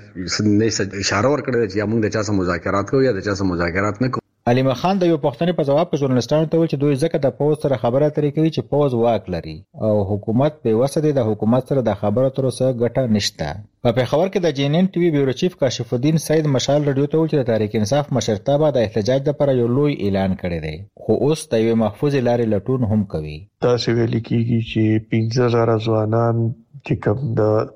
Speaker 19: نه اشاره ور کړی چې موږ د چا سره مذاکرات کوو یا د چا سره مذاکرات نه کوو.
Speaker 4: علیما خان د یو پښتني په جواب په ژورنالستانو ته ویل چې دوی ځکه د پوز سره خبره اترې کوي چې پوز واک لري او حکومت به وسه د حکومت سره د خبرو تر اوسه ګټه نشته. په پیښور کې د جینن ټي وي بیورو چیف کاشف الدین سید مشال رادیو ته ویل چې د تحریک انصاف مشرتابه د احتجاج لپاره یو لوی اعلان کړی دی خو اوس د یو محفوظ لارې لټون هم کوي.
Speaker 20: تاسو ویل کیږي چې پنځه زره ځوانان چې کوم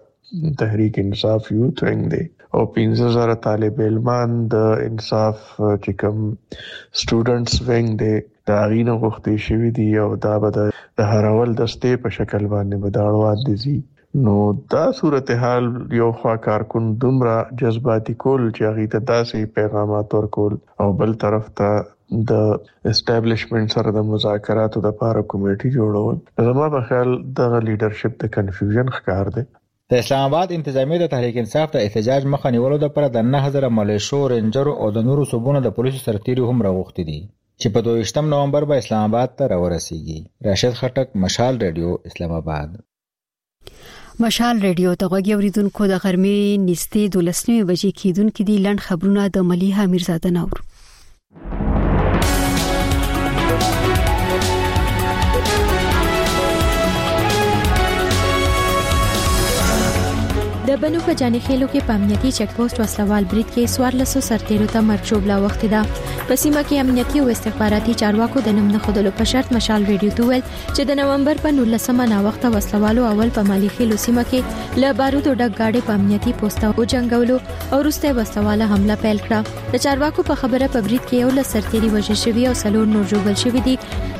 Speaker 20: د تحریک انصاف یوت وینګ دی او پنځه زره طالب علمان د انصاف چې کوم سټوډنټس وینګ دی د اغینه غوښتي شوی دی او دا به د هرول دستې په شکل باندې بداړوات دي. نو دا صورتحال یو خوا کارکون دومره جذباتي کول چې هغه ته داسې پیغامات ورکول او بل طرف ته د اسټابلیشمنت سره د مذاکراتو د لپاره کمیټي جوړول زما په خیال د لیډرشپ د کنفیوژن ښکار دی.
Speaker 4: د اسلام آباد انتظامیه د تحریک انصاف د احتجاج مخه نیولو لپاره د نه هزار ملیشو رینجرو او د نورو صوبونو د پولیسو سرتیري هم راغوښتي دي چې په دویشتم نومبر به اسلام آباد ته راورسیږي. راشد خټک، مشال ریډیو، اسلام آباد.
Speaker 1: مشال ریډیو ته غوږی اوریدونکو د غرمې نږدې دولسنیمې بجې کېدونکې دي. لنډ خبرونه د ملیحه میرزاده نور.
Speaker 2: د بنو په جاني خېلو کې په امنیتي چک پوسټ وسلوال برید کې سوارلسو سرتیرو ته مرګ ژوبله وخت ده. په سیمه کې امنیتي او استخباراتي چارواکو د نوم نه خودلو په شرط مشال ریډیو ته ویل چې د نومبر په نولسمه نا وخت وسلوالو اول په مالي خېلو سیمه کې له بارودو ډک گاډي په امنیتي پوسټ او جنگولو او وروسته وسلواله حمله پیل کړه. د چارواکو په خبره په برید کې یو لس سرتیري وژل شوي او څلور نور ژوبل شوي دي.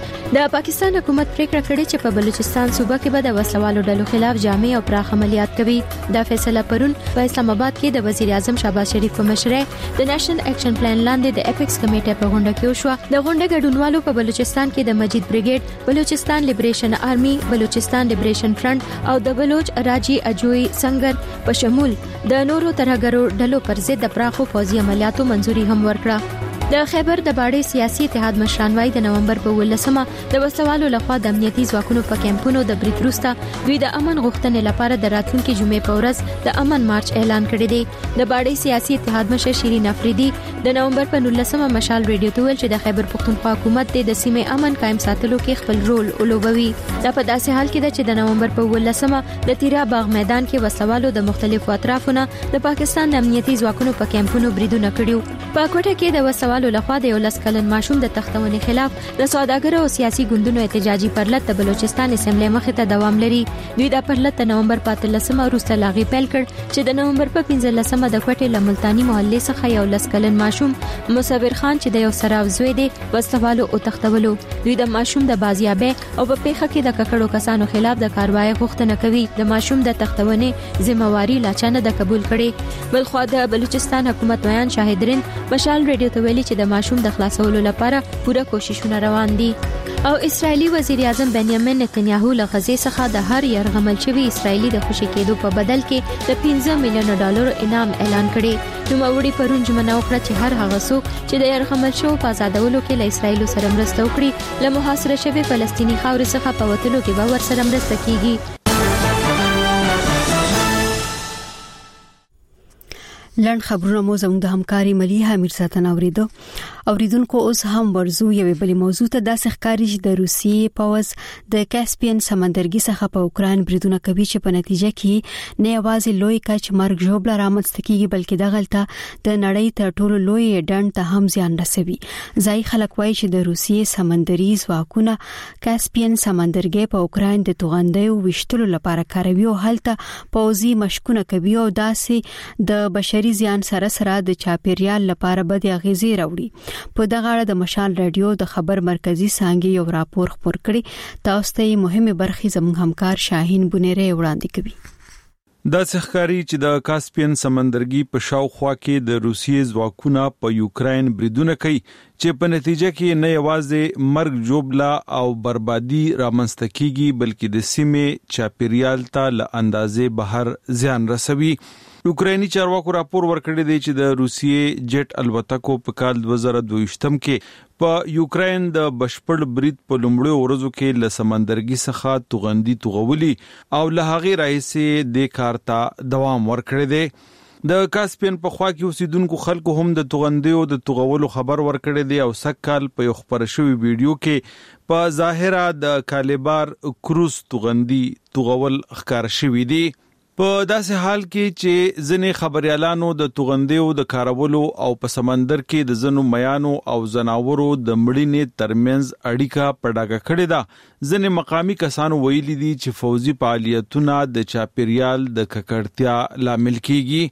Speaker 2: د پاکستان حکومت پریکړه کړې چې په بلوچستان صوبه کې به د وسلوالو ډلو خلاف جامع او پراخ عملیات کوي. دا فیصله پرون په اسلام آباد کې د وزیر اعظم شهباز شریف په مشرۍ د نېشنل اکشن پلان لاندې د اپیکس کمیټې په غونډه کې وشو. د غونډې ګډونوالو په بلوچستان کې د مجید بریګیډ، بلوچستان لیبریشن آرمي، بلوچستان لیبریشن فرنٹ او د بلوچ راجی اجوی سنگر په شمول د نورو ترهګرو ډلو پر ضد د پراخو فوزي عملیاتو منځوري هم ورکړه. د خیبر د باړې سیاسي اتحاد مشران وايي د نومبر په ولسمه د وسوالو لخوا د امنیتي ځواکونو په کمپونو د برید وروسته دوی د امن غوښتنې لپاره د راتلونکي جمعې په ورځ د امن مارچ اعلان کړی دی. د باړې سیاسي اتحاد مشر شیرین افریدي د نومبر په نولسمه مشال ریډیو ته ویل چې د خیبر پښتونخوا حکومت د سیمې امن قائم ساتلو کې خپل رول ولوبوي. دا په داسې حال کې ده چې د نومبر په ولسمه د تیرا باغ میدان کې وسوالو د مختلفو اطرافونو د پاکستان امنیتي ځواکونو په کمپونو بریدونه کړیو. په کوټه کې د وسوالو لخوا د یو لس کلن ماشوم د تختونې خلاف د سوداګرو او سیاسي ګوندونو احتجاجي پرلط د بلوچستان اسمبلی مخې ته دوام لري. دوی د پرلط د نومبر په اتلسمه وروسته لاغي پیل کړ چې د نومبر په پنځلسمه د کوټې له ملتاني محلې څخه یو لس کلن ماشوم مصور خان چې د یو سراو زوی دی وسوالو او تختولو. دوی د ماشوم د بازیابۍ او په پیښه کې د ککړو کسانو خلاف د کاروایی غوښتنه کوي. د ماشوم د تختونې ذمہواری لا چانه د قبول کړي. بلخو د بلوچستان حکومت بیان شاهدرین مشال ریډیو ته ویلي چې د ماشوم د خلاصولو لپاره پوره کوششونه روان دي. او اسرایلی وزیر اعظم بنیامین نتنیاهو له غزې څخه د هر يرغمل شوی اسرایلی د خوشی کېدو په بدل کې د پنځه میلیون ډالر انعام اعلان کړي. نو موري پرون جمعه وکړه چې هر هغه څوک چې د يرغمل شو په آزادولو کې له اسرایل سره مرسته وکړي له محاصره شوی فلسطینی خاورې څخه په وټلو کې به ور سره مرسته کیږي.
Speaker 1: لنډ خبرونه مو زموږ د همکاري ملیحه میرزاده اوریدو. اوریدونکو اوس هم ورزو یوې بلې موضوع ته داسې ښکاري چې د روسیې پوځ د کاسپین سمندرګي څخه په اوکران بریدونه کوي چې په نتیجه کې نه یوازې لوی کچ مرګ ژوبله رامنځته کیږي بلکې د غلطه د نړۍ تر ټولو لوی ډنډ ته هم زیان رسوي. ځای خلک وایي چې د روسیې سمندري ځواکونه کاسپین سمندرګي په اوکران د توغندیو وشتلو لپاره کاروي او هلته پوځي مشقونه کوي او داسې د بشري زیان سره سره د چاپیریال لپاره بد اغیزې راوړي. په دغه اړه د مشال رادیو د خبر مرکزی څانګې یو راپور خپور کړی. تاسو ته مهمه برخې زموږ همکار شاهین بنيره وړاندې کوي.
Speaker 11: دا څخکاری چې د کاسپین سمندرګي په شاوخوا کې د روسیې ځواکونه په یوکرين بریدونه کوي چې په نتیجه کې نه یوازې مرګ جوبلا او بربادي رامنځته کیږي بلکې د سیمې چاپیریال ته له اندازې بهر زیان رسوي. یوکرینی چارواکو راپور ورکړی دی چې د روسیې جټ الوتکو په کال دوه زره دوه کې په یوکرين د بشپړ برید په لومړیو ورځو کې له سمندرګي څخه توغندي توغولي او له هغه راهیسې د کار ته دوام ورکړی دی. د کاسپین په خوا کې اوسیدونکو خلکو هم د توغندیو د توغولو خبر ورکړی دی او سکهال په یو خبر شوی ویډیو کې په ظاهره د کالیبار کروز توغندي توغول ښکار شوی دی. په داسې حال کې چې ځینې خبريالانو د توغندیو د کارولو او په سمندر کې د ځنو میانو او زناورو د مړینې ترمنځ اړیکه پډاګه کړې ده. ځینې مقامی کسانو ویلي دي چې فوزي فعالیتونه د چاپیریال د ککړتیا لامل کیږي.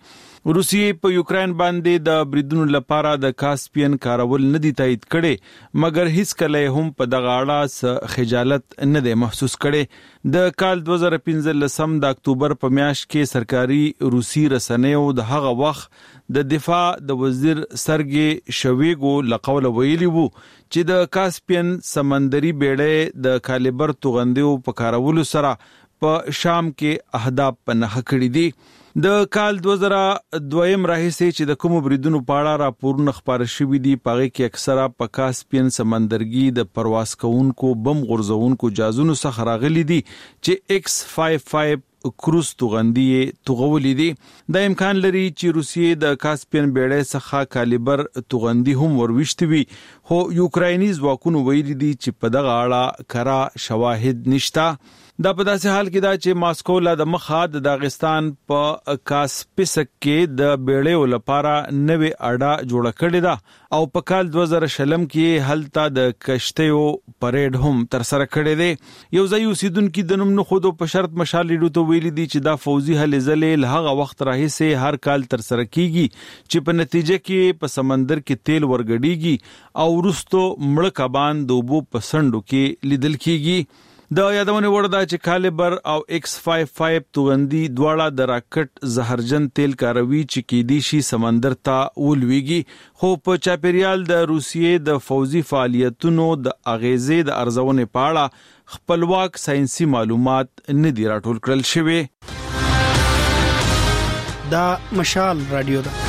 Speaker 11: روسیې په یوکرين باندې د بریدونو لپاره د کاسپین کارول نه دی تایید کړي مګر هیڅ کله هم په دغه اړه خجالت نه دی محسوس کړي د کال دوه زره پنځلس د اکتوبر په میاشت کې سرکاري روسي رسنیو د هغه وخت د دفاع د وزیر سرګي شویګو لقول ویلی وو چې د کاسپین سمندري بیړۍ د کالیبر توغندیو په کارولو سره په شام کې اهداف پناه کړی دي د کال دوه زره دویم راهیسې چې د کوم بریدونو په اړه راپورونه خبر شوي دي پغې کې اکثره په کاسپین سمندرګي د پرواز کوونکو بم غورځونکو جازونو څخه راغلي دي چې ایکس پنځه پنځه کروز توغندي توغولې دي د امکان لري چې روسیې د کاسپین بیړۍ څخه کالیبر توغندي هم وروښتي وي خو یوکرایني ځواکونو ویلي دي چې په دغه اړه کره شواهد نشته دا په داسې حال کې دا چې ماسکو لا د مخه د داغستان په کاسپسک کې د بیړیو لپاره نوې اډه جوړه کړې ده او په کال دوه زره شلم کې هلته د کشتیو پریډ هم تر سره کړی دی یو ځای اوسیدونکو د نوم نه خودو په شرط مشال لیدو ته ویلي دي چې دا فوزي هلې ځلې له هغه وخت راهیسې هر کال تر سره کیږي چې په نتیجه کې په سمندر کې تیل ورګډیږي او وروستو مړه کبان د اوبو په سندو کې لیدل کیږي د یادونه ورده چې کالیبر او ایکس پنځه پنځه توغندي دواړه د راکټ زهرجن تیل کاروي چې کېدی شي سمندر ته ولويږي خو په چاپیریال د روسیې د فوزي فعالیتونو د اغیزې د ارزونې په اړه خپلواک ساينسي معلومات نه دی راټول کړل شوی.
Speaker 14: دا مشال رادیو ده.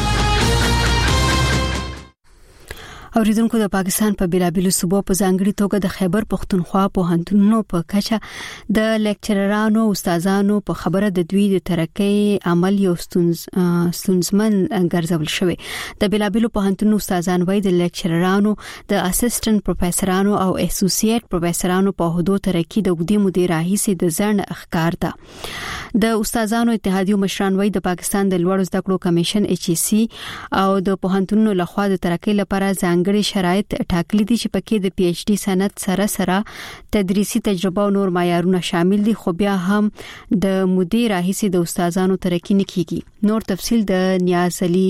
Speaker 1: اوریدونکو د پاکستان په بیلابیلو صوبو په ځانګړي توګه د خیبر پختونخوا پوهنتونونو په کچه د لیکچررانو او استادانو په خبره د دوی د ترقۍ عمل یو ستونزمن ګرځول شوی. د بیلابیلو پوهنتونونو استادان وایي د لیکچررانو د اسسټنټ پروفیسورانو او اسوسییټ پروفیسورانو په هدو ترقۍ د وګړي مدیر راهیسي د ځن اخکار ده. د استادانو اتحادیو مشران وایي د پاکستان د لوړو زده کړو کمیشن ایچ ای سی او د پوهنتونونو لخوا د ترقۍ لپاره ځانګړي شرایط ټاکلي دي چې پکې د پی ایچ ډي سند سره سره تدریسي تجربه او نور معیارونه شامل دي خو بیا هم د مدیر راهیسي د استادانو ترقی نه کیږي. نور تفصیل د نیاز علي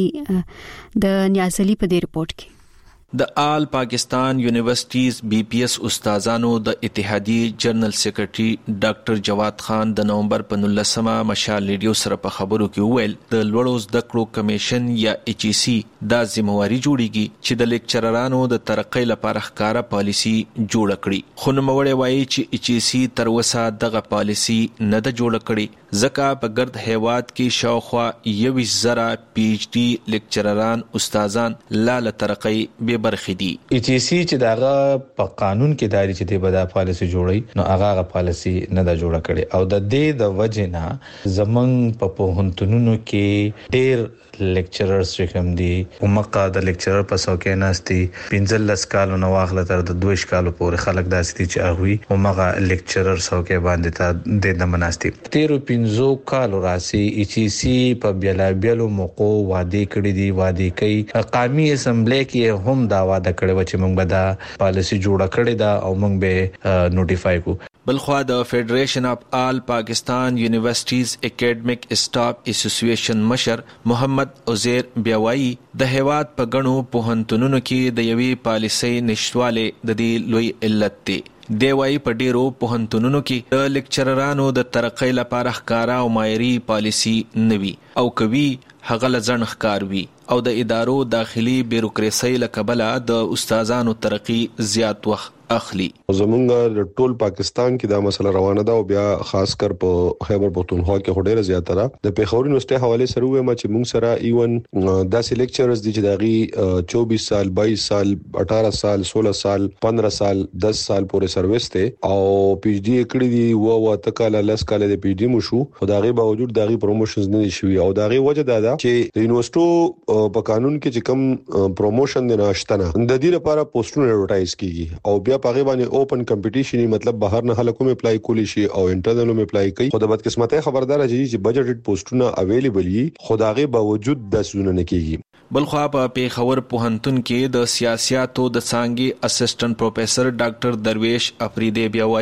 Speaker 1: د نیاز علي په دې رپورت کې.
Speaker 21: د آل پاکستان یونیورسيټیز بی پی ایس استادانو د اتحادیه جنرال سیکریټري ډاکټر جواد خان د نومبر په نولسمه مشال ریډیو سره په خبرو کې وویل د لوړو زده کړو کمیشن یا ایچ ای سی دا ذمہواری جوړیږي چې د لیکچررانو د ترقۍ لپاره ښکارا پالیسی جوړ کړي خو نو وړي وایي چې ایچ ای سی تر اوسه دغه پالیسی نه د جوړ کړي ځکه په ګرد هیواد کې شاوخوا یویش زره پی ایچ ډي لیکچرران استادان لاله ترقۍ به برخې دي.
Speaker 22: ایچ ای سی چې داغه په قانون کې داري چې د بدا پالیسی جوړي نو هغه پالیسی نه دا جوړه کړي او د دې د وجنه زمنګ په پوهنتونونو کې ډېر لیکچررز چې کوم دي او مقا د لیکچرر په څوکۍ ناشتي پنځلس کالو نو واخله تر د دویش کالو پورې خلک داسې دي چې هغه او مقا لیکچرر څوکۍ باندې ته د دمناستي تیرو پنځو کالو راسي ایچ ای سی په بیلا بیلو موقو وعده کړی دي وعده کوي قومي اسمبلی کې هم دا وعده کړی و چې موږ به دا پالیسی جوړه کړی دا او موږ به نوټیفای کو.
Speaker 21: بلخوا د فیډریشن اف آل پاکستان یونیورسيټیز اکیډمیک سټاف اسوسییشن مشر محمد عزیر بیاوایی د هیواد په غنو پوهنتونونو کې د یوې پالیسۍ نشټواله د دې لوی علت دی. دیوای په ډیرو پوهنتونونو کې د لیکچررانو د ترقۍ لپاره ښکارا او معیاري پالیسی نوي او کوي هغه لزن ښکاروي او د ادارو داخلي بیروکراسي لکبله د استادانو ترقی زیات وخت اخلي.
Speaker 7: زمونږ د ټول پاکستان کې دا مسله روانه ده او بیا خاص کر په خیبر پختونخوا کې هډیره زیاتره د پیښور یونیورسيټي حواله سره وې ما چې موږ سره ایون داسې لیکچررز دي چې داغي چوبیس سال بایس سال اٹھارہ سال سولہ سال پندرہ سال دس سال پورې سروس ته او پی ایچ ډي کړی دی و و تکاله لس کاله د پی ایچ ډي مو شو خدای باوجود داغي پروموشنز نه شوي او داغي وجه دا ده چې د یونیورسيټو په قانون کې چې کوم پروموشن نه نشته د دې لپاره پوسټونه ایڈورټایز کیږي او بیا په غیبانه اوپن کمپټیشن مطلب بهر نه خلکو مې اپلای کولی شي او انټرنل مې اپلای کوي خو د بدقسمتۍ خبردار چې بجټډ پوسټونه اویلیبل وي خدای باوجود د سونه نه کیږي.
Speaker 21: بلخوا په پیښور پوهنتون کې د سیاسياتو د څانګې اسسټنټ پروفیسور ډاکټر درویش افریدی بیاوایی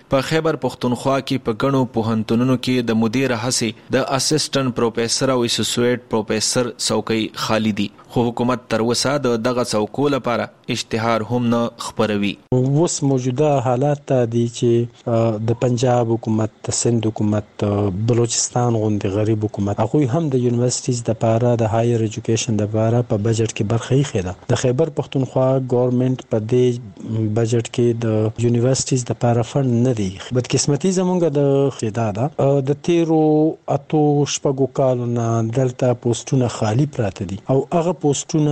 Speaker 21: په خیبر پختونخوا کې په غنو پوهنتونونو کې د مدیر هڅې د اسسټنټ پروفیسور او اسوسییټ پروفیسور څوکۍ خالی دي، خو حکومت تر اوسه د دغه څوکو لپاره اشتهار هم نه خبروي.
Speaker 3: اوس موجوده حالات ته دي چې د پنجاب حکومت، د سند حکومت، بلوچستان غوندي غریب حکومت هغه هم د یونیورسيټیز د لپاره د هایر ایجوکیشن د لپاره په بجټ کې برخه یې خېده. د خیبر پختونخوا ګورنمنت په دې بجټ کې د یونیورسيټیز د لپاره فند نه دی. بدقسمتي زمونږ د خېدا ده د تیرو اتو شپږو کالونو دلته پوسټونه خالی پراته دي او هغه پوسټونه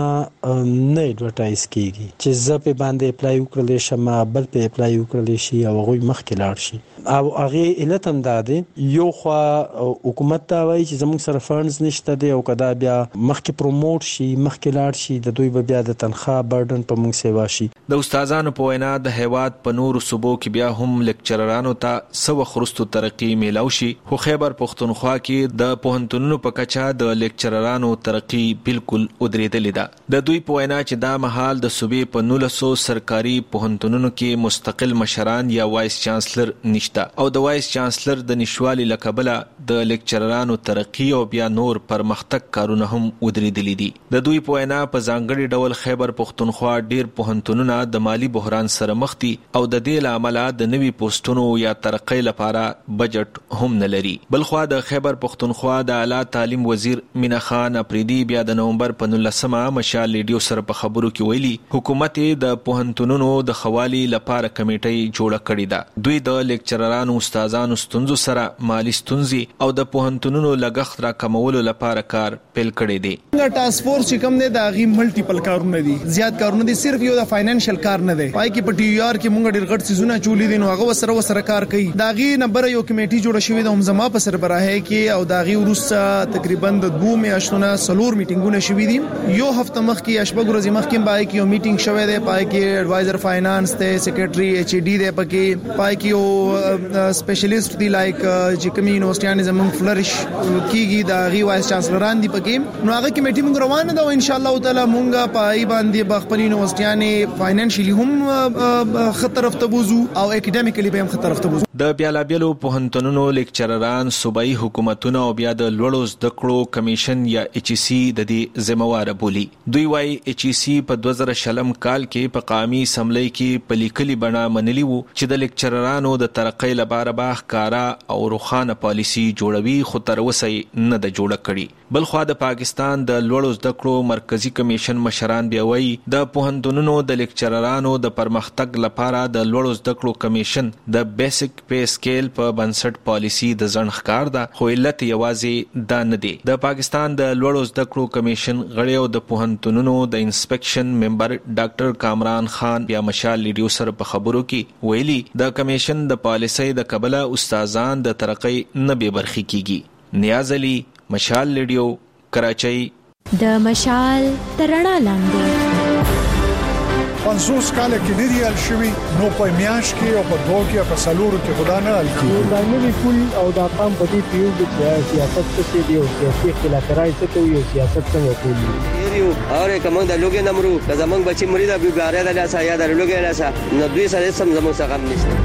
Speaker 3: نه ایډورټایز کیږي چې زه په باندې اپلای وکړل شم، بل په اپلای وکړل شي او هغه مخکې لاړ شي. او هغه علت هم ده یو خو حکومت ته وایي چې زموږ سره فندز نشته دی او کدا بیا مخکې پروموټ شي، مخکې لاړ شي، د دوی بیا د تنخواه برډن په موږ سیوا شي.
Speaker 21: د استادانو په وینا د هیواد په نورو صوبو کې بیا هم لیکچررانو ته سو خرستو ترقی میلاو شي، خو خیبر پختونخوا کې د پوهنتونونو په کچا د لیکچررانو ترقی بالکل ودرېدلې ده. د دوی په وینا چې دا مهال د صوبې په نولسو سرکاري پوهنتونونو کې مستقل مشران یا وایس چانسلر نشته او د وایس چانسلر د نشوالي لکبله د لیکچررانو ترقی او بیا نور پرمختګ کارونه هم ودرېدلې دي. د دوی په وینا په ځانګړي ډول خیبر پختونخوا ډیر پوهنتونونه د مالی بحران سره مخ دي او د دې لامل د نوي پوسټونو یا ترقی لپاره بجټ هم نه لري. بلخوا د خیبر پختونخوا د اعلی تعلیم وزیر مینا خان اپریدي بیا د نومبر په نولسمه مشال ریډیو سره په خبرو کې ویلي حکومت د پوهنتونونو د خوالي لپاره کمیټي جوړه کړې ده. دوی د لیکچررانو استادانو ستونزو سره مالی ستونزې او د پوهنتونونو لګښت را کمولو لپاره کار پیل کړی دی.
Speaker 8: ټاسک فورس چې کوم دی دا غي ملټیپل کارونه دي، زیات کارونه دي، صرف یو د فاینانشل کار نه دی. پای کې په ټي یو آر کې مونږ ډېر غټ سيزونه چولې دي نو هغه سره سره کار کوي. دا غي نمبر یو کمیټي جوړه شوې ده هم زما په سربراهي کې او دا غي ورسره تقریبا د دوه میاشتونو سلور میټینګونه شوې دي. یو هفته مخکې اشبګ ورځې مخکې پای کې یو میټینګ شوې ده، پای کې ایڈوایزر فاینانس ته سیکریټري ایچ ډي ده، پکې پای کې یو سپیشلیست دی لایک چې کوم یونیورسيټیانو زمونږ فلریش کیږي دا غي وایس چانسلران دی پکې. نو هغه کمیټي موږ روانه ده او ان شاء الله تعالی موږ پای باندې بخپل یونیورسيټیانو فاینانشلی هم خطر افته بوزو او اکیډمیکلی به هم خطر افته بوزو.
Speaker 21: د بیلابیلو پوهنتونونو لیکچرران صوبایي حکومتونه او بیا د لوړو زده کړو کمیشن یا ایچ سی د دې ذمہوار بولی. دوی وايي ایچ سی په دوه زره شلم کال کې په قومي اسمبلی کې په لیکلي بڼه منلي وو چې د لیکچررانو د ترقۍ لپاره به ښکارا او روښانه پالیسي جوړوي، خو تر اوسه نه ده جوړه کړې. بلخوا د پاکستان د لوړو زده کړو مرکزی کمیشن مشران بیا وایي د پوهنتونونو د لیکچررانو د پرمختګ لپاره د لوړو زده کړو کمیشن د بیسیک پی سکیل په بنسټ پالیسی د ځن ښکار ده، خو علت یوازې دا نه دی. د پاکستان د لوړو زده کړو کمیشن غړی او د پوهنتونونو د انسپیکشن ممبر ډاکټر کامران خان بیا مشال ریډیو سره په خبرو کې ویلي د کمیشن د پالیسۍ د کبله استادان د ترقۍ نه بې برخې کیږي. نیاز علي، مشال ریډیو، کراچۍ.
Speaker 2: د مشال ترڼا لاندې
Speaker 23: پنځوس کاله کې نه دی حل شوی، نو په میاش کې او په دوه کې په سلورو کې خدا نه حل کیږي.
Speaker 24: دا نوی کول او دا قام په دې پیو د سیاست څخه دی او سیاسي اختلافات څخه یو سیاست څخه کوي.
Speaker 25: یو اوره کوم د لوګي نمرو د زمنګ بچی مرید ابو غاره د لاسه یا د لوګي لاسه نو دوی سره سم زمو څخه نشته.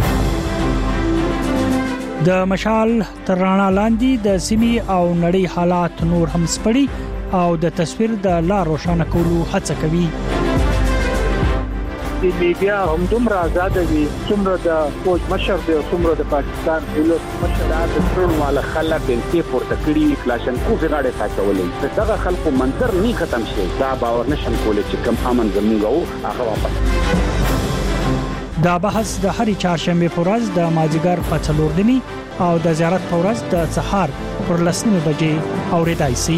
Speaker 26: د مشال ترڼا لاندې د سیمي او نړۍ حالات نور هم سپړي او د تصویر د لا روښانه کولو هڅه کوي.
Speaker 27: د میډیا هم دومره آزاد دي څومره د فوج مشر دی او څومره د پاکستان ولس مشر د ټول مال خلک د پورته کړي کلاشن کوفي غاړه ساتولې دغه خلکو منظر نه ختم شي. دا باور نشم کولای چې کم امن زموږ او هغه واپس.
Speaker 26: دا بحث د هرې چهارشنبه په ورځ د مازیګر په څلور نیمې او د زیارت په ورځ د سهار پر لسنیمه بجې اورېدای شي.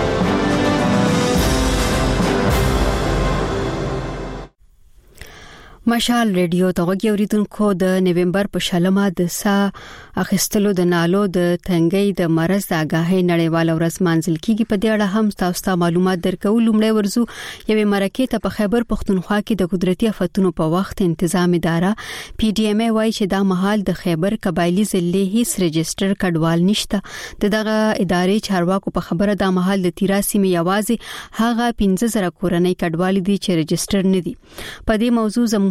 Speaker 1: مشال ریډیو ته غوږی اوریدونکو د نوومبر په شلمه د سا اخیستلو د نالو د تنګي د مرز د آگاهي نړیوال ورځ مانځل کیږي. په دې اړه هم تاسو ته معلومات درکو. لومړی ورزو یوې مرکه ته په خیبر پختونخوا کې د قدرتي آفتونو په وخت تنظیم اداره پی ډی ایم ای وايي چې دا مهال د خیبر قبایلی ضلع هیڅ رجستر کډوال نشته. دغه ادارې چارواکو په خبره دا مهال د تیراسي می یوازې هغه پنځه زره کورنۍ کډوال دي چې رجستر نه دي. په دې موضوع زموږ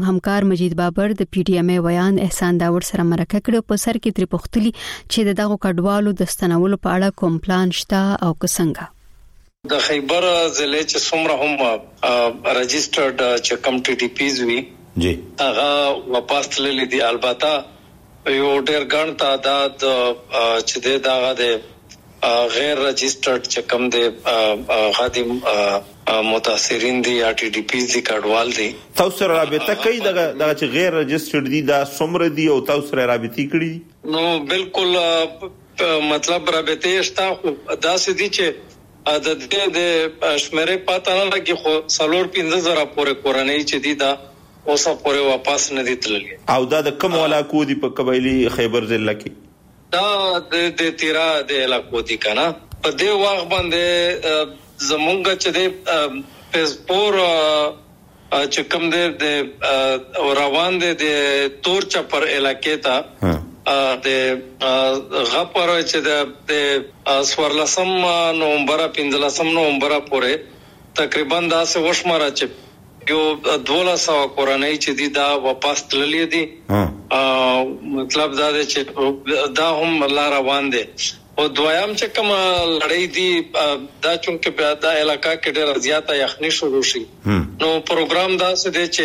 Speaker 1: زموږ همکار مجید بابر د پی ټی ایم ویان احسان داور سره مرکه کړې په سر کې تر پختلی چې دغه کډوالو د ستنولو په اړه کوم پلان شته او څنګه
Speaker 5: د خیبر ضلع چې څومره هم رجسټرډ چې کم ټي ټي پیز وی
Speaker 22: جی
Speaker 5: هغه واپس تللی دي البته یو ډېر ګڼ تعداد چې د دغه د غیر رجسټرډ چې کم د خادم متاثرین دي یا ټي ټي پیز دي کډوال دي
Speaker 6: تاسو سره رابطه کوي دغه دغه چې غیر رجسټرډ دي دا څومره دي او تاسو سره رابطه کړی
Speaker 5: نو بالکل مطلب رابطه شته دا سدي چې د دې د شمیرې پاتہ نه لګي خو سلور پنځه زره پورې کورنۍ چې دي دا اوسه پورې واپس نه دي تللي
Speaker 6: او دا د کوم علاقو دي په قبایلی خیبر ضلع کې
Speaker 5: دا د د تیرا د علاقو دي کنه په دې وخت باندې زمونږ چې د پېسپور چې کوم د روان دي د تور چپر علاقې ته د غپر چې د سورلسم نومبر پنځلسم نومبر پورې تقریبا دا څه وشمره چې یو دولسه کورنۍ چې دي دا واپس تللي دي مطلب دا دی چې دا هم لا روان دي او دویم چې کوم لړۍ دي دا چونکه دا علاقہ کې ډېر زیاته یخني شروع شي نو پروګرام دا څه دی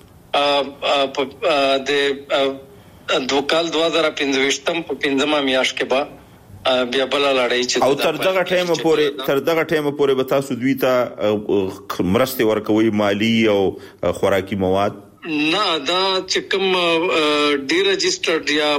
Speaker 5: چې د دوکال دوه هزار پنځه په پنځمه میاشت کې با بیا بل لړۍ چې
Speaker 6: او تر دغه ټایم پورې تر دغه ټایم پورې به تاسو دوی ته مرسته ورکوي مالی او خوراکي مواد
Speaker 5: نه دا چې کوم ډی رجسټرډ یا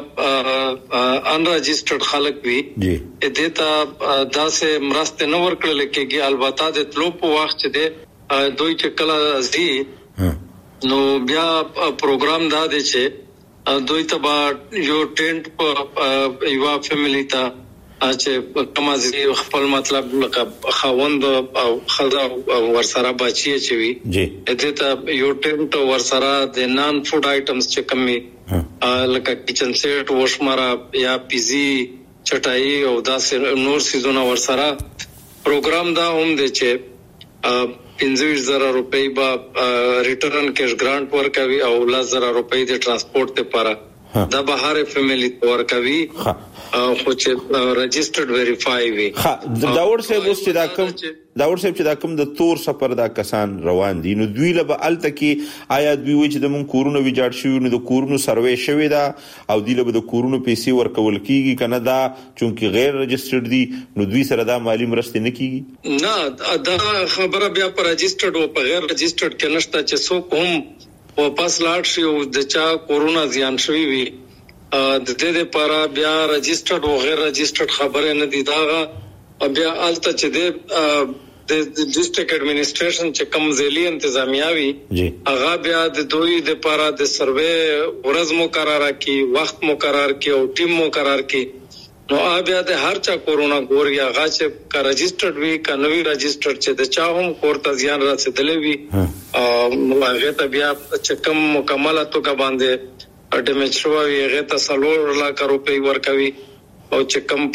Speaker 5: ان رجسټرډ خلک وي
Speaker 6: جی
Speaker 5: دې ته دا سه مرسته نه ورکړل کېږي البته د تلو په وخت چې د دوی چې کله زی نو بیا پروګرام دا دی چې دوی ته با یو ټینټ په یو فیملی ته چې کمازي خپل مطلب لکه خاوند او خزا ورسره بچي چې وي
Speaker 6: جی
Speaker 5: دې ته یو ټینټ ورسره د نان فود آیټمز چې کمی لکه کچن سیټ وشمره یا پیزي چټای او داسې نور سيزونه ورسره پروګرام دا هم دی چې پنځه زره روپۍ با ریټرن کیش ګرانټ ورکوي او لس زره روپۍ د ترانسپورت لپاره دا بهر فیملی ورکوي خو چې رجسټرډ ویریفای وي
Speaker 6: داور صاحب اوس چې دا کوم داور صاحب چې دا کوم د تور سفر دا کسان روان دي نو دوی له الته کې آیا دوی وچ د مون کورونو ویجاړ شوی نو د کورونو سروې شوی دا او دوی له د کورونو پیسې ورکول کیږي کنه دا چونکی غیر رجسټرډ دي نو دوی سره دا مالی مرسته نه کیږي
Speaker 5: نه دا خبره بیا پر رجسټرډ او په غیر رجسټرډ کې نشته چې څوک هم واپس لاړ شي او د چا کورونا زیان شوی وي د دې لپاره بیا رجسټرډ او غیر رجسټرډ خبره نه دي دا بیا الته چې د د ډیسټریکټ ایڈمنسټریشن چې کوم ځلې انتظامیه وي هغه بیا د دوی د لپاره د سروې ورځ مقرره کی وخت مقرر کی او ټیم مقرر کی نو بیا د هر چا کورونا ګوري هغه چې کا رجسټرډ وي کا نوی رجسټرډ چې د چا هم کورته زیان رسیدلې وي او هغه ته بیا چې کوم مکمله توګه باندې ډیمیج شوی هغه ته سلور لاکھ روپۍ ورکوي او چې کوم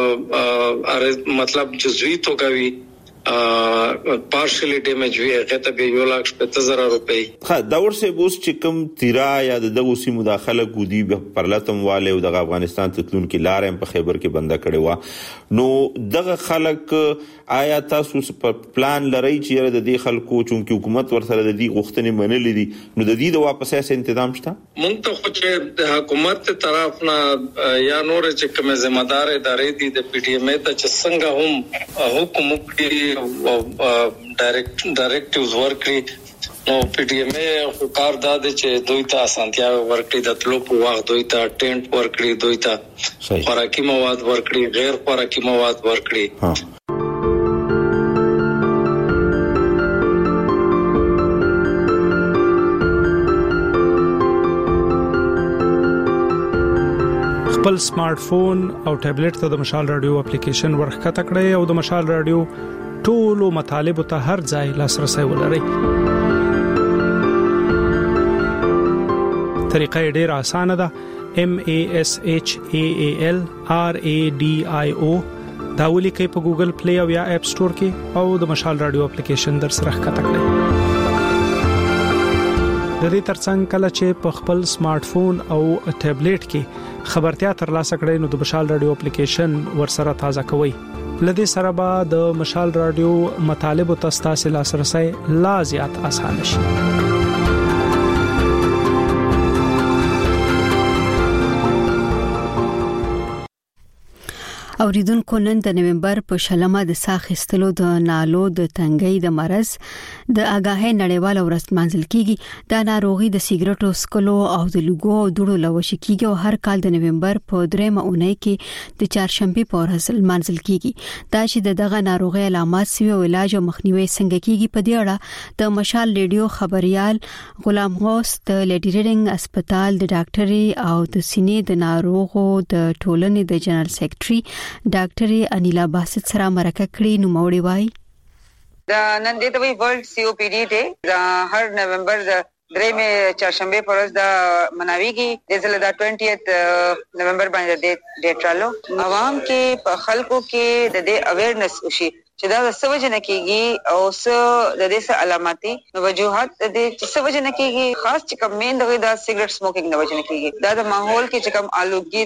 Speaker 5: په مطلب جزوی توګه وي پارشلی ډیمیج وی هغه ته به یو لاکھ پنځه زره روپۍ
Speaker 6: ها دا ورسه بوس چې کوم تیرا یا دغه سی مداخله ګودي په پرلتم والے او د افغانستان تطلون کې لارم په خیبر کې بنده کړي وا نو دغه خلک آیا تاسو په پلان لري چې د دې خلکو چونکی حکومت ورسره د دې غوښتنې منلې دي نو د دې د واپس اساس تنظیم شته
Speaker 5: مونږ ته خو چې د حکومت طرف نه یا نور چې کوم ذمہ دار ادارې دي د پی ټی ایم ته چې څنګه هم حکم وکړي او ډایرکټ ډایرکټیوز ورکړي نو پی ټی ایم خو کار داد چې دوی ته اسانتیا ورکړي د تلو په وخت دوی ته ټینټ ورکړي دوی ته خوراکي مواد ورکړي غیر خوراکي مواد ورکړي
Speaker 26: خپل سمارټ فون او ټابلیټ ته د مشال رادیو اپلیکیشن ورخکته کړئ او د مشال رادیو ټولو مطالب ته هر ځای لاسرسي ولرئ. طریقه ډېر اسانه ده. M A S H A A L R A D I O دا ولیکئ په ګوګل پلی او یا اپ سٹور کې او د مشال رادیو اپلیکیشن در سره ښکته کړئ.
Speaker 9: د دې ترڅنګ کله چې په خپل سمارټ فون او ټابلیټ کې خبرتیا ترلاسه کړئ نو د مشال رادیو اپلیکیشن ورسره تازه کوئ. لدې سره به د مشال رادیو مطالب او تاسو لاسرسي لا زیات آسان شي.
Speaker 1: اوریدونکو نن د نومبر په شلمه د ساخستلو د نالو د تنګي د مرز د اگاهي نړیوال ورځ منځل کیږي. د ناروغي د سیګریټو سکلو او د لوګو او دوړو لوش کیږي او هر کال د نومبر په درېمه اونۍ کې د چهارشنبه په ورځ منځل کیږي. دا چې د دغه ناروغي علامات سوي او علاج او مخنیوي څنګه کیږي په دې اړه د مشال ریډیو خبريال غلام غوث د لیډي ریډینګ هسپتال د ډاکټري او د سینې د ناروغو د ټولنې د جنرال سیکریټري ډاکټر انیلا باسط سره مرکه کړې. نو موړي وای
Speaker 10: دا نن د دوی ورلد سی او پی ډی ډے دا هر نومبر د درېمه چهارشنبه پر ورځ دا مناويږي. د زله دا بیسم نومبر باندې د ډیټ رالو عوام کې په خلکو کې د دې اویرنس وشي چې دا د سوجه نه کیږي او س د دې سره علاماتي نو وجوهات د دې چې سوجه نه کیږي خاص چې کوم مین دغه د سیګریټ سموکینګ نه وجه نه کیږي. دا د ماحول کې چې کوم آلودګي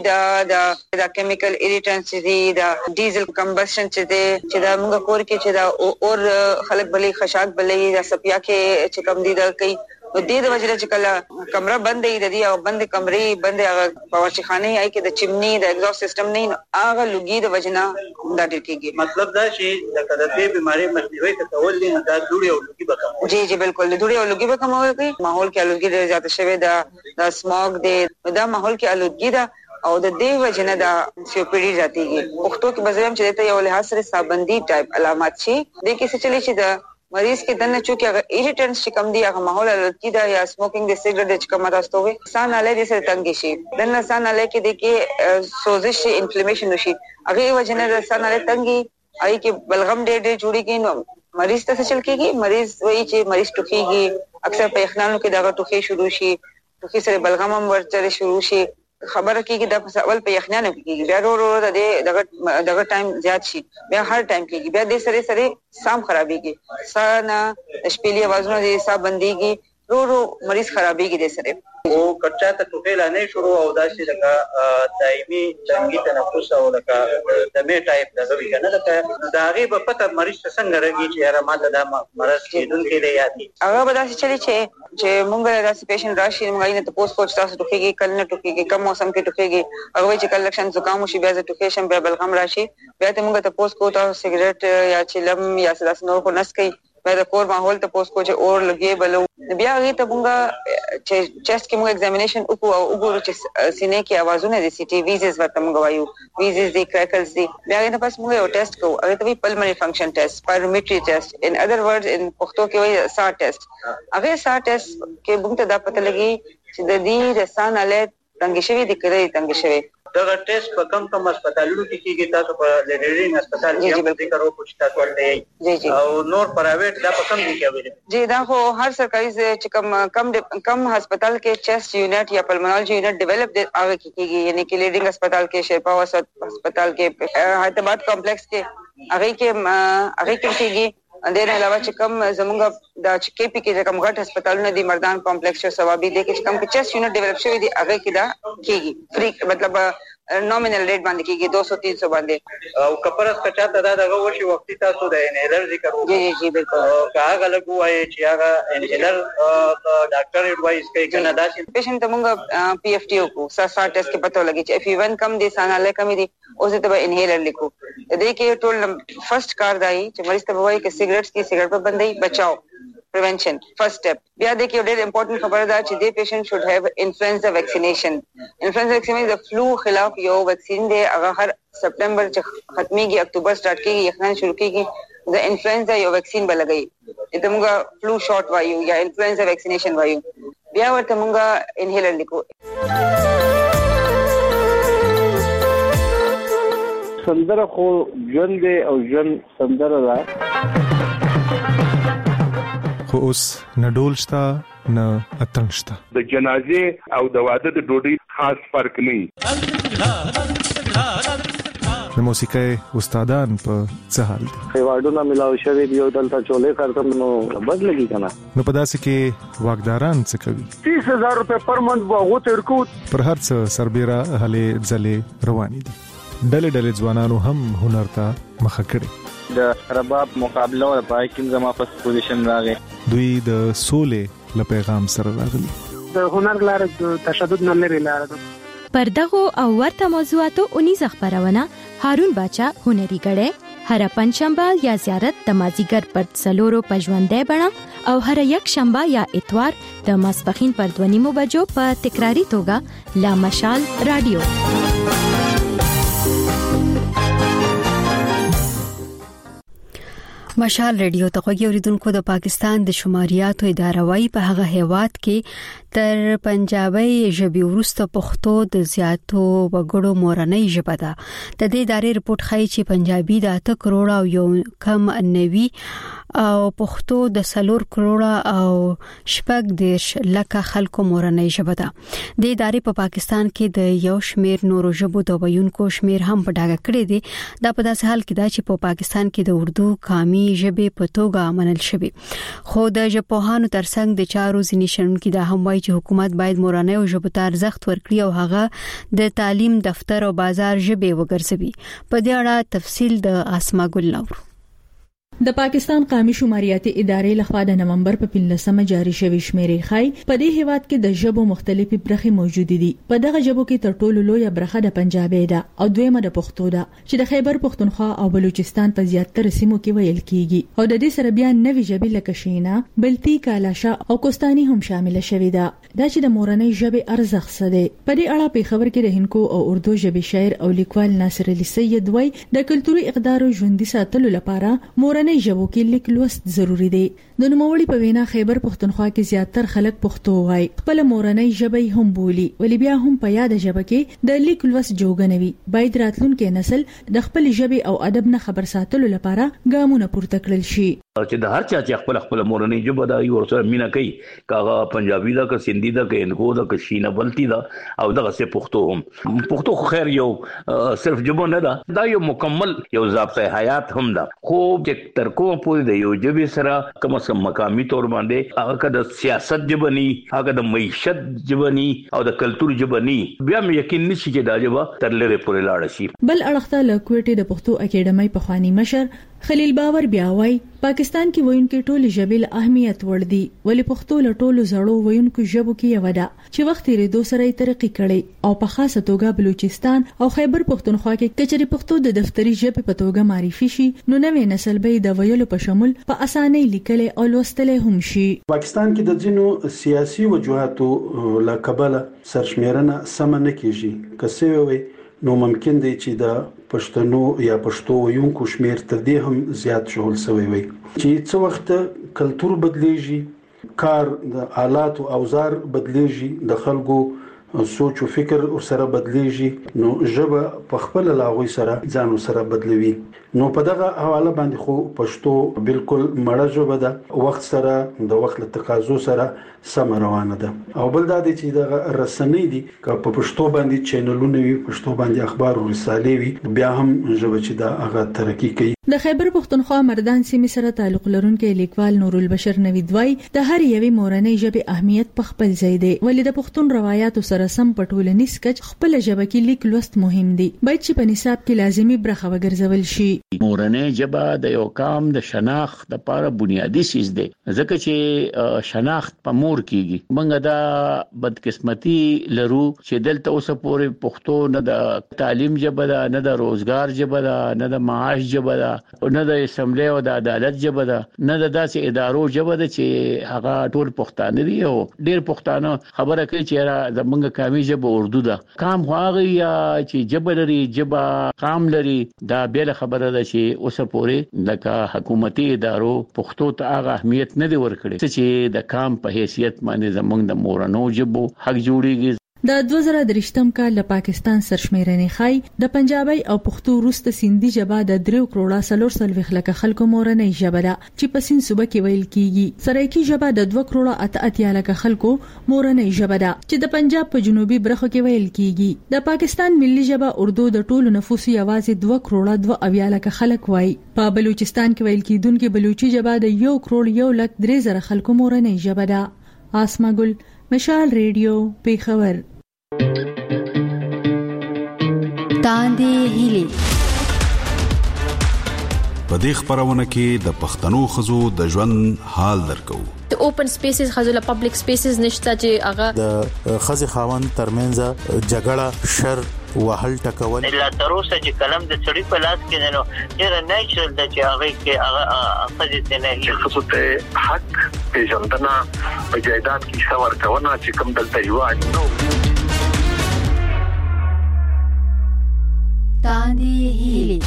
Speaker 10: دا د کیمیکل ایریټنټس دي دا ډیزل کمبشن چې دي چې دا موږ کور کې چې دا اور خلک بلې خشاک بلې دا سپیا کې چې کوم دي دا کوي و دې د وجه چې کله کمره بندې د دې او بند کمرې بند هغه پاورچخانه آی کې د چمنی د ایگزاست سیستم نه هغه لوګي د وجه نه دا ډیر کېږي.
Speaker 12: مطلب دا چې د کډې بیماری مخنیوي ته کول دي دا دوړي او لوګي به کموي.
Speaker 10: جی جی بالکل دوړي او لوګي به کموي. ماحول کې آلودګي ډیر زیات شوی دا د سموګ دی دا ماحول کې آلودګي دا او د دې وجه نه دا سیوپیډي راتيږي. وختو کې بزرم چې ته یو لحاظ سره سابندي ټایپ علامات شي د کې څه چلی چې دا مریض کې دنه چې هغه ایریټنټس چې کم دي هغه ماحول الودګي دا یا سموکینګ د سیګریټ چې کومه تاسو وي سان اله دې سره تنګ شي دنه سان اله کې د کې سوزش انفلیمیشن وشي هغه وجه نه سان اله تنګي آی کې بلغم ډېر ډېر جوړیږي نو مریض ته څه چل کېږي مریض وایي چې مریض ټوخیږي اکثر په اخنانو کې دغه ټوخي شروع شي ټوخي سره بلغم هم ورچره شروع شي خبره کیږي د اول په یخنانو کېږي بیا ورو ورو د دغه دغه ټایم زیات شي بیا هر ټایم کېږي بیا د سره سره سام خرابېږي سانا شپېلې आवाजونه دي سا بنديږي ورو ورو مریض خرابېږي د سره
Speaker 12: او کچا ته ټوخه لانه شروع او داسې لکه دایمي څنګه تنفس او لکه د می ټایپ د غوي کنه لکه دا غي په پته مریض څنګه راګي چې یاره ماته دا مرض کېدونکې دی یادي
Speaker 10: هغه به داسې چلی چې چې مونږ داسې پیشنټ راشي مونږ یې ته پوسټ پوسټ تاسو ټوخيږي کله نه ټوخيږي کم موسم کې ټوخيږي هغه چې کله لکشن زکام شي بیا د ټوخیشن بیا بلغم راشي بیا ته مونږ ته پوسټ کو تاسو سیګریټ یا چلم یا سلاس نور کو نس کوي بیا د کور ماحول ته پوسټ کو چې اور لګي بلو بیا هغه ته مونږ چې چست کې مونږ ایگزامینیشن وکړو او وګورو چې سینې کې आवाजونه دي سی ټي ویزز ورته مونږ وایو ویزز دي کریکلز دي بیا هغه پس مونږ یو ټیسټ کوو هغه ته وی پلمنری فنکشن ټیسټ پایرومیټری ټیسټ ان ادر ورډز ان پښتو کې وایي سا ټیسټ هغه سا ټیسټ کې مونږ ته دا پته لګي چې د دې رسان اله تنګ شوی د کړي تنګ شوی
Speaker 12: دا ټیسټ په کم کم هسپتالونو کې کیږي تاسو په لیډرینګ هسپتال کې هم ذکر وکړو چې تاسو ورته او نور پرایویټ دا په کم دي کې اویل
Speaker 10: جی دا خو هر سرکاري چې کم کم کم هسپتال کې چیسٹ یونټ یا پلمونالوجي یونټ ډیولپ دی هغه کې کیږي یعنی کې لیډرینګ هسپتال کې شیرپا هسپتال کې حیدرآباد کمپلیکس کې هغه کې هغه کې کیږي اندر علاوه چې کم زمونږ د کې پی کې کوم غټ هسپتالونه دي مردان کمپلیکس او ثوابي دي چې کم کې چیسٹ یونټ ډیولپ شوی دي هغه کې دا کیږي فری مطلب نومینل ریټ باندې کیږي دو سو تین سو باندې
Speaker 12: او کپرس کچا ته دا دغه وشي وختي تاسو د انهیلر ذکر وکړو
Speaker 10: جی جی بالکل
Speaker 12: هغه لګو وایي چې هغه انهیلر ډاکټر ایڈوایس کوي کنه دا چې
Speaker 10: پیشنټ موږ پی ایف ټی کو سا سا ټیسټ کې پته لګي چې اف ای ون کم دي ساناله کم دي اوسه ته انهیلر لیکو دې کې ټول فرست کار دی چې مریض ته وایي چې سیګریټس کی سیګریټ په بندي بچاو prevention first step بیا د کې ډېر امپورټنت خبره ده چې دې پیشنټ should have influenza vaccination influenza vaccination د فلو خلاف یو ویکسین دی هغه هر سپټمبر چې ختميږي اکتوبر سٹارټ کیږي یخنان شروع کیږي د انفلوئنزا یو ویکسین بلګي ته موږ فلو شاٹ وایو یا انفلوئنزا ویکسینیشن وایو بیا ورته موږ انهیلر لیکو
Speaker 13: سندره خو ژوند او ژوند سندره ده
Speaker 15: خو اوس نه ډول شته نه اتڼ شته
Speaker 16: د جنازې او د واده د ډوډۍ خاص فرق نه
Speaker 15: د موسیقي استادان په څه حال دي؟
Speaker 13: ایوارډونه ملاوي شوی دی او دلته چولې کارتم نو بدلږي کنه.
Speaker 15: نو په داسې کې واګداران څه کوي؟
Speaker 13: تیس هزار روپے پر منت واغو ترکو
Speaker 15: پر هر څه سربېره هلې ځلې روانې دي. ډلې ډلې ځوانانو هم هنر ته مخه کړي.
Speaker 4: د رباب مقابله او پای کې زما په پوزیشن راغی.
Speaker 15: دوی د سولې له پیغام سره راغلي.
Speaker 24: د هنر لاره د تشدد نه لري لاره ده.
Speaker 2: پر دغه او ورته موضوعاتو اونیز خبرونه هارون باچا هنري غړې هر پنځشنبه یا زیارت د مازیګر پر څلورو پژوندې بڼه او هر یک شنبه یا اتوار د ماسپخین پر دوه نیمو بجو په تکراری توګه لا مشال رادیو.
Speaker 1: مشال ریډیو ته غوږی اوریدونکو د پاکستان د شماریاتو اداره وايي په هغه هیواد کې تر پنجابي ژبې وروسته پښتو د زیاتو وګړو مورنۍ ژبه ده. د دې ادارې رپورت ښیي چې پنجابي د اته کروڑه او یو کم نوي او پښتو د سلور کروڑه او شپږ دیش لکه خلکو مورنۍ ژبه ده. د ادارې په پاکستان کې د یو شمیر نورو ژبو د ویونکو شمیر هم په ډاګه کړی دی. دا په داسې حال کې ده چې په پاکستان کې د اردو قامي ژبې په توګه منل شوی. خو د ژبپوهانو ترڅنګ د چارو ځینې شنونکي دا هم وایي چې حکومت باید مورنۍ ژبو ته ارزښت ورکړي او هغه د تعلیم دفتر او بازار ژبې وګرځوي. په دې اړه تفصیل د اسما ګل نور.
Speaker 11: د پاکستان قومي شماریاتي ادارې لخوا د نومبر په پنځلسمه جاری شوی شمیرې خای په دې هیواد کې د ژبو مختلفي برخې موجود دي. په دغه ژبو کې تر ټولو لویه برخه د پنجابي ده او دویمه د پښتو ده چې د خیبر پښتونخوا او بلوچستان په زیاتره سیمو کې ویل کیږي او د دې سره بیا نوې ژبې لکه شینا، بلتی، کالاشا او کوستاني هم شامل شوي ده. دا چې د مورنۍ ژبې ارزښت څه دی. په دې اړه په خبر کې د هندکو او اردو ژبې شاعر او لیکوال ناصر علي سید وای د کلتوري اقدار ژوندۍ ساتلو لپاره مورنۍ ژبو کې لیک لوست ضروری دی. د نوموړي په وینا خیبر پښتونخوا کې زیاتره خلک پښتو وایي، خپل مورنۍ ژبه هم بولي، ولې بیا هم په یاد ژبه کې د لیک لوست جوګنوي. باید راتلونکي نسل د خپل ژبې او ادب نه خبر ساتلو لپاره ګامونه پورته کړل شي.
Speaker 16: چې د هر چا چې خپل خپل مورنۍ ژبه دا یو سره مینا کوي، کاغه پنجابي دا که سندي دا که انګو دا که شینه بلتی دا او دغه سه پښتو هم. پښتو خو خیر یو صرف ژبه نه ده، دا یو مکمل یو ضابطه حیات هم ده. خو چې تر کومه پورې د یو ژبې سره کوم څه مقامي تور باندې هغه د سیاست ژبه ني، هغه د معیشت ژبه ني او د کلتور ژبه ني، بیا مې یقین نشي چې دا ژبه تر لره پورې لاړ شي.
Speaker 11: بل اړخته له کوټې د پښتو اکیډمۍ په خواني مشر خلیل باور بیا وای پاکستان کې وایونکي ټول ژبې له اهمیت وړ دي، ولې پښتو له ټولو زړو وایونکو ژبو کې یو ده چې وخت لري دوه سره ترقی کړي او په خاصه توګه بلوچستان او خیبر پښتونخوا کې کچري پښتو د دفتری ژبې په توګه معرفي شي نو نوې نسل به د ویلو په شمول په اسانۍ لیکل او لوستل هم شي.
Speaker 17: پاکستان کې د ځینو سیاسي وجوهاتو له کبله سرشمیرنه سم نه کیږي. که وي نو ممکن دی چې د پښتنو یا پښتو ویونکو شمیر تر دې هم زیات شول سوی وي چې څو وخت کلتور بدلیږي، کار د آلات او اوزار بدلیږي، د خلکو سوچ او فکر سره بدلیږي، نو ژبه په خپل لاغوي سره ځان سره بدلوي. نو په دغه حواله باندې خو پښتو بالکل مړه ژبه ده، وخت سره د وخت له تقاضو سره سم روانه ده. او بل دا دی چې د رسنۍ دي که په پښتو باندې چینلونه وي، پښتو باندې اخبار او رسالې وي، بیا هم ژبه چې دا هغه ترقی کوي.
Speaker 11: د خیبر پښتونخوا مردان سیمې سره تعلق لرونکي لیکوال نور البشر نوید وای د هر یوې مورنۍ ژبې اهمیت په خپل ځای دی، ولې د پښتون روایتو سره سم په ټولنیز کچ خپل ژبه کې لیک لوست مهم دی، باید چې په نصاب کې لازمي برخه وګرځول شي.
Speaker 18: مورنۍ ژبه د یو قوم د شناخت لپاره بنیادی سیز دی، ځکه چې شناخت په مور کېږي. موږ دا بدقسمتي لرو چې دلته اوسه پورې پښتو نه د تعلیم ژبه ده، نه د روزګار ژبه ده، نه د معاش ژبه ده، نه د اسمبلی او د عدالت ژبه ده، نه د داسې ادارو ژبه ده چې هغه ټول پښتانه دي. او ډېر پښتانه خبره کوي چې زمونږ قومي ژبه اردو ده. قام هغه یا چې ژبه لري، ژبه قام لري، دا بل خبره ده چې اوسه پورې لکه حکومتي ادارو پښتو ته هغه اهمیت نه دی ورکړي چې د قام په حیثیت باندې زمونږ د مورنو ژبو حق جوړیږي.
Speaker 11: د دوه زره درشتم کال د پاکستان سرشمیرنې خای د پنجابي او پښتو وروسته سیندي ژبه د درو کروڑه سلور سلويخ لکه خلکو مورنۍ ژبه ده چې په سین صوبه کې ویل کیږي. سرایکی ژبه د دوه کروڑه اته اتیا لکه خلکو مورنۍ ژبه ده چې د پنجاب په جنوبي برخو کې ویل کیږي. د پاکستان ملي ژبه اردو د ټولو نفوس یوازې دوه کروڑه دوه اویا لکه خلک وایي. په بلوچستان کې ویل کیدونکې بلوچي ژبه د یو کروڑ یو لک درې زره خلکو مورنۍ ژبه ده. آسما ګل، مشال ریډیو، پیښور. تاندې هیلي
Speaker 3: په دې خبرونه کې د پښتنو خزو د ژوند حال درکو.
Speaker 7: د اوپن سپیسز خزو له پبلک سپیسز نشته چې هغه
Speaker 8: د خزي خاوند ترمنځ جګړه، شر، وهل ټکول
Speaker 14: لا تروسه چې کلم د چړې په لاس کې نو ډېر نیچرل د چې هغه کې هغه خزي نه هي خصوص ته حق پیژندنه په جایداد کې څور کونه چې کوم دلته یو اړ نو
Speaker 1: تاندې هیلي.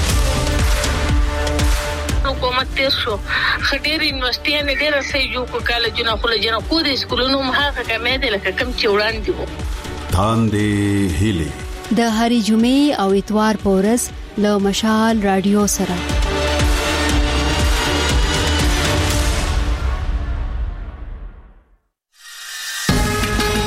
Speaker 19: حکومت تیر شو خډیر یونیورسيټي نه ډیر سې یو کو کالجونه خو له جنا کو د سکولونو مهاغه کمې ده لکه کم چې وړاندې وو.
Speaker 3: تاندې هیلي
Speaker 1: د هری جمعې او اتوار په ورځ له مشال رادیو سره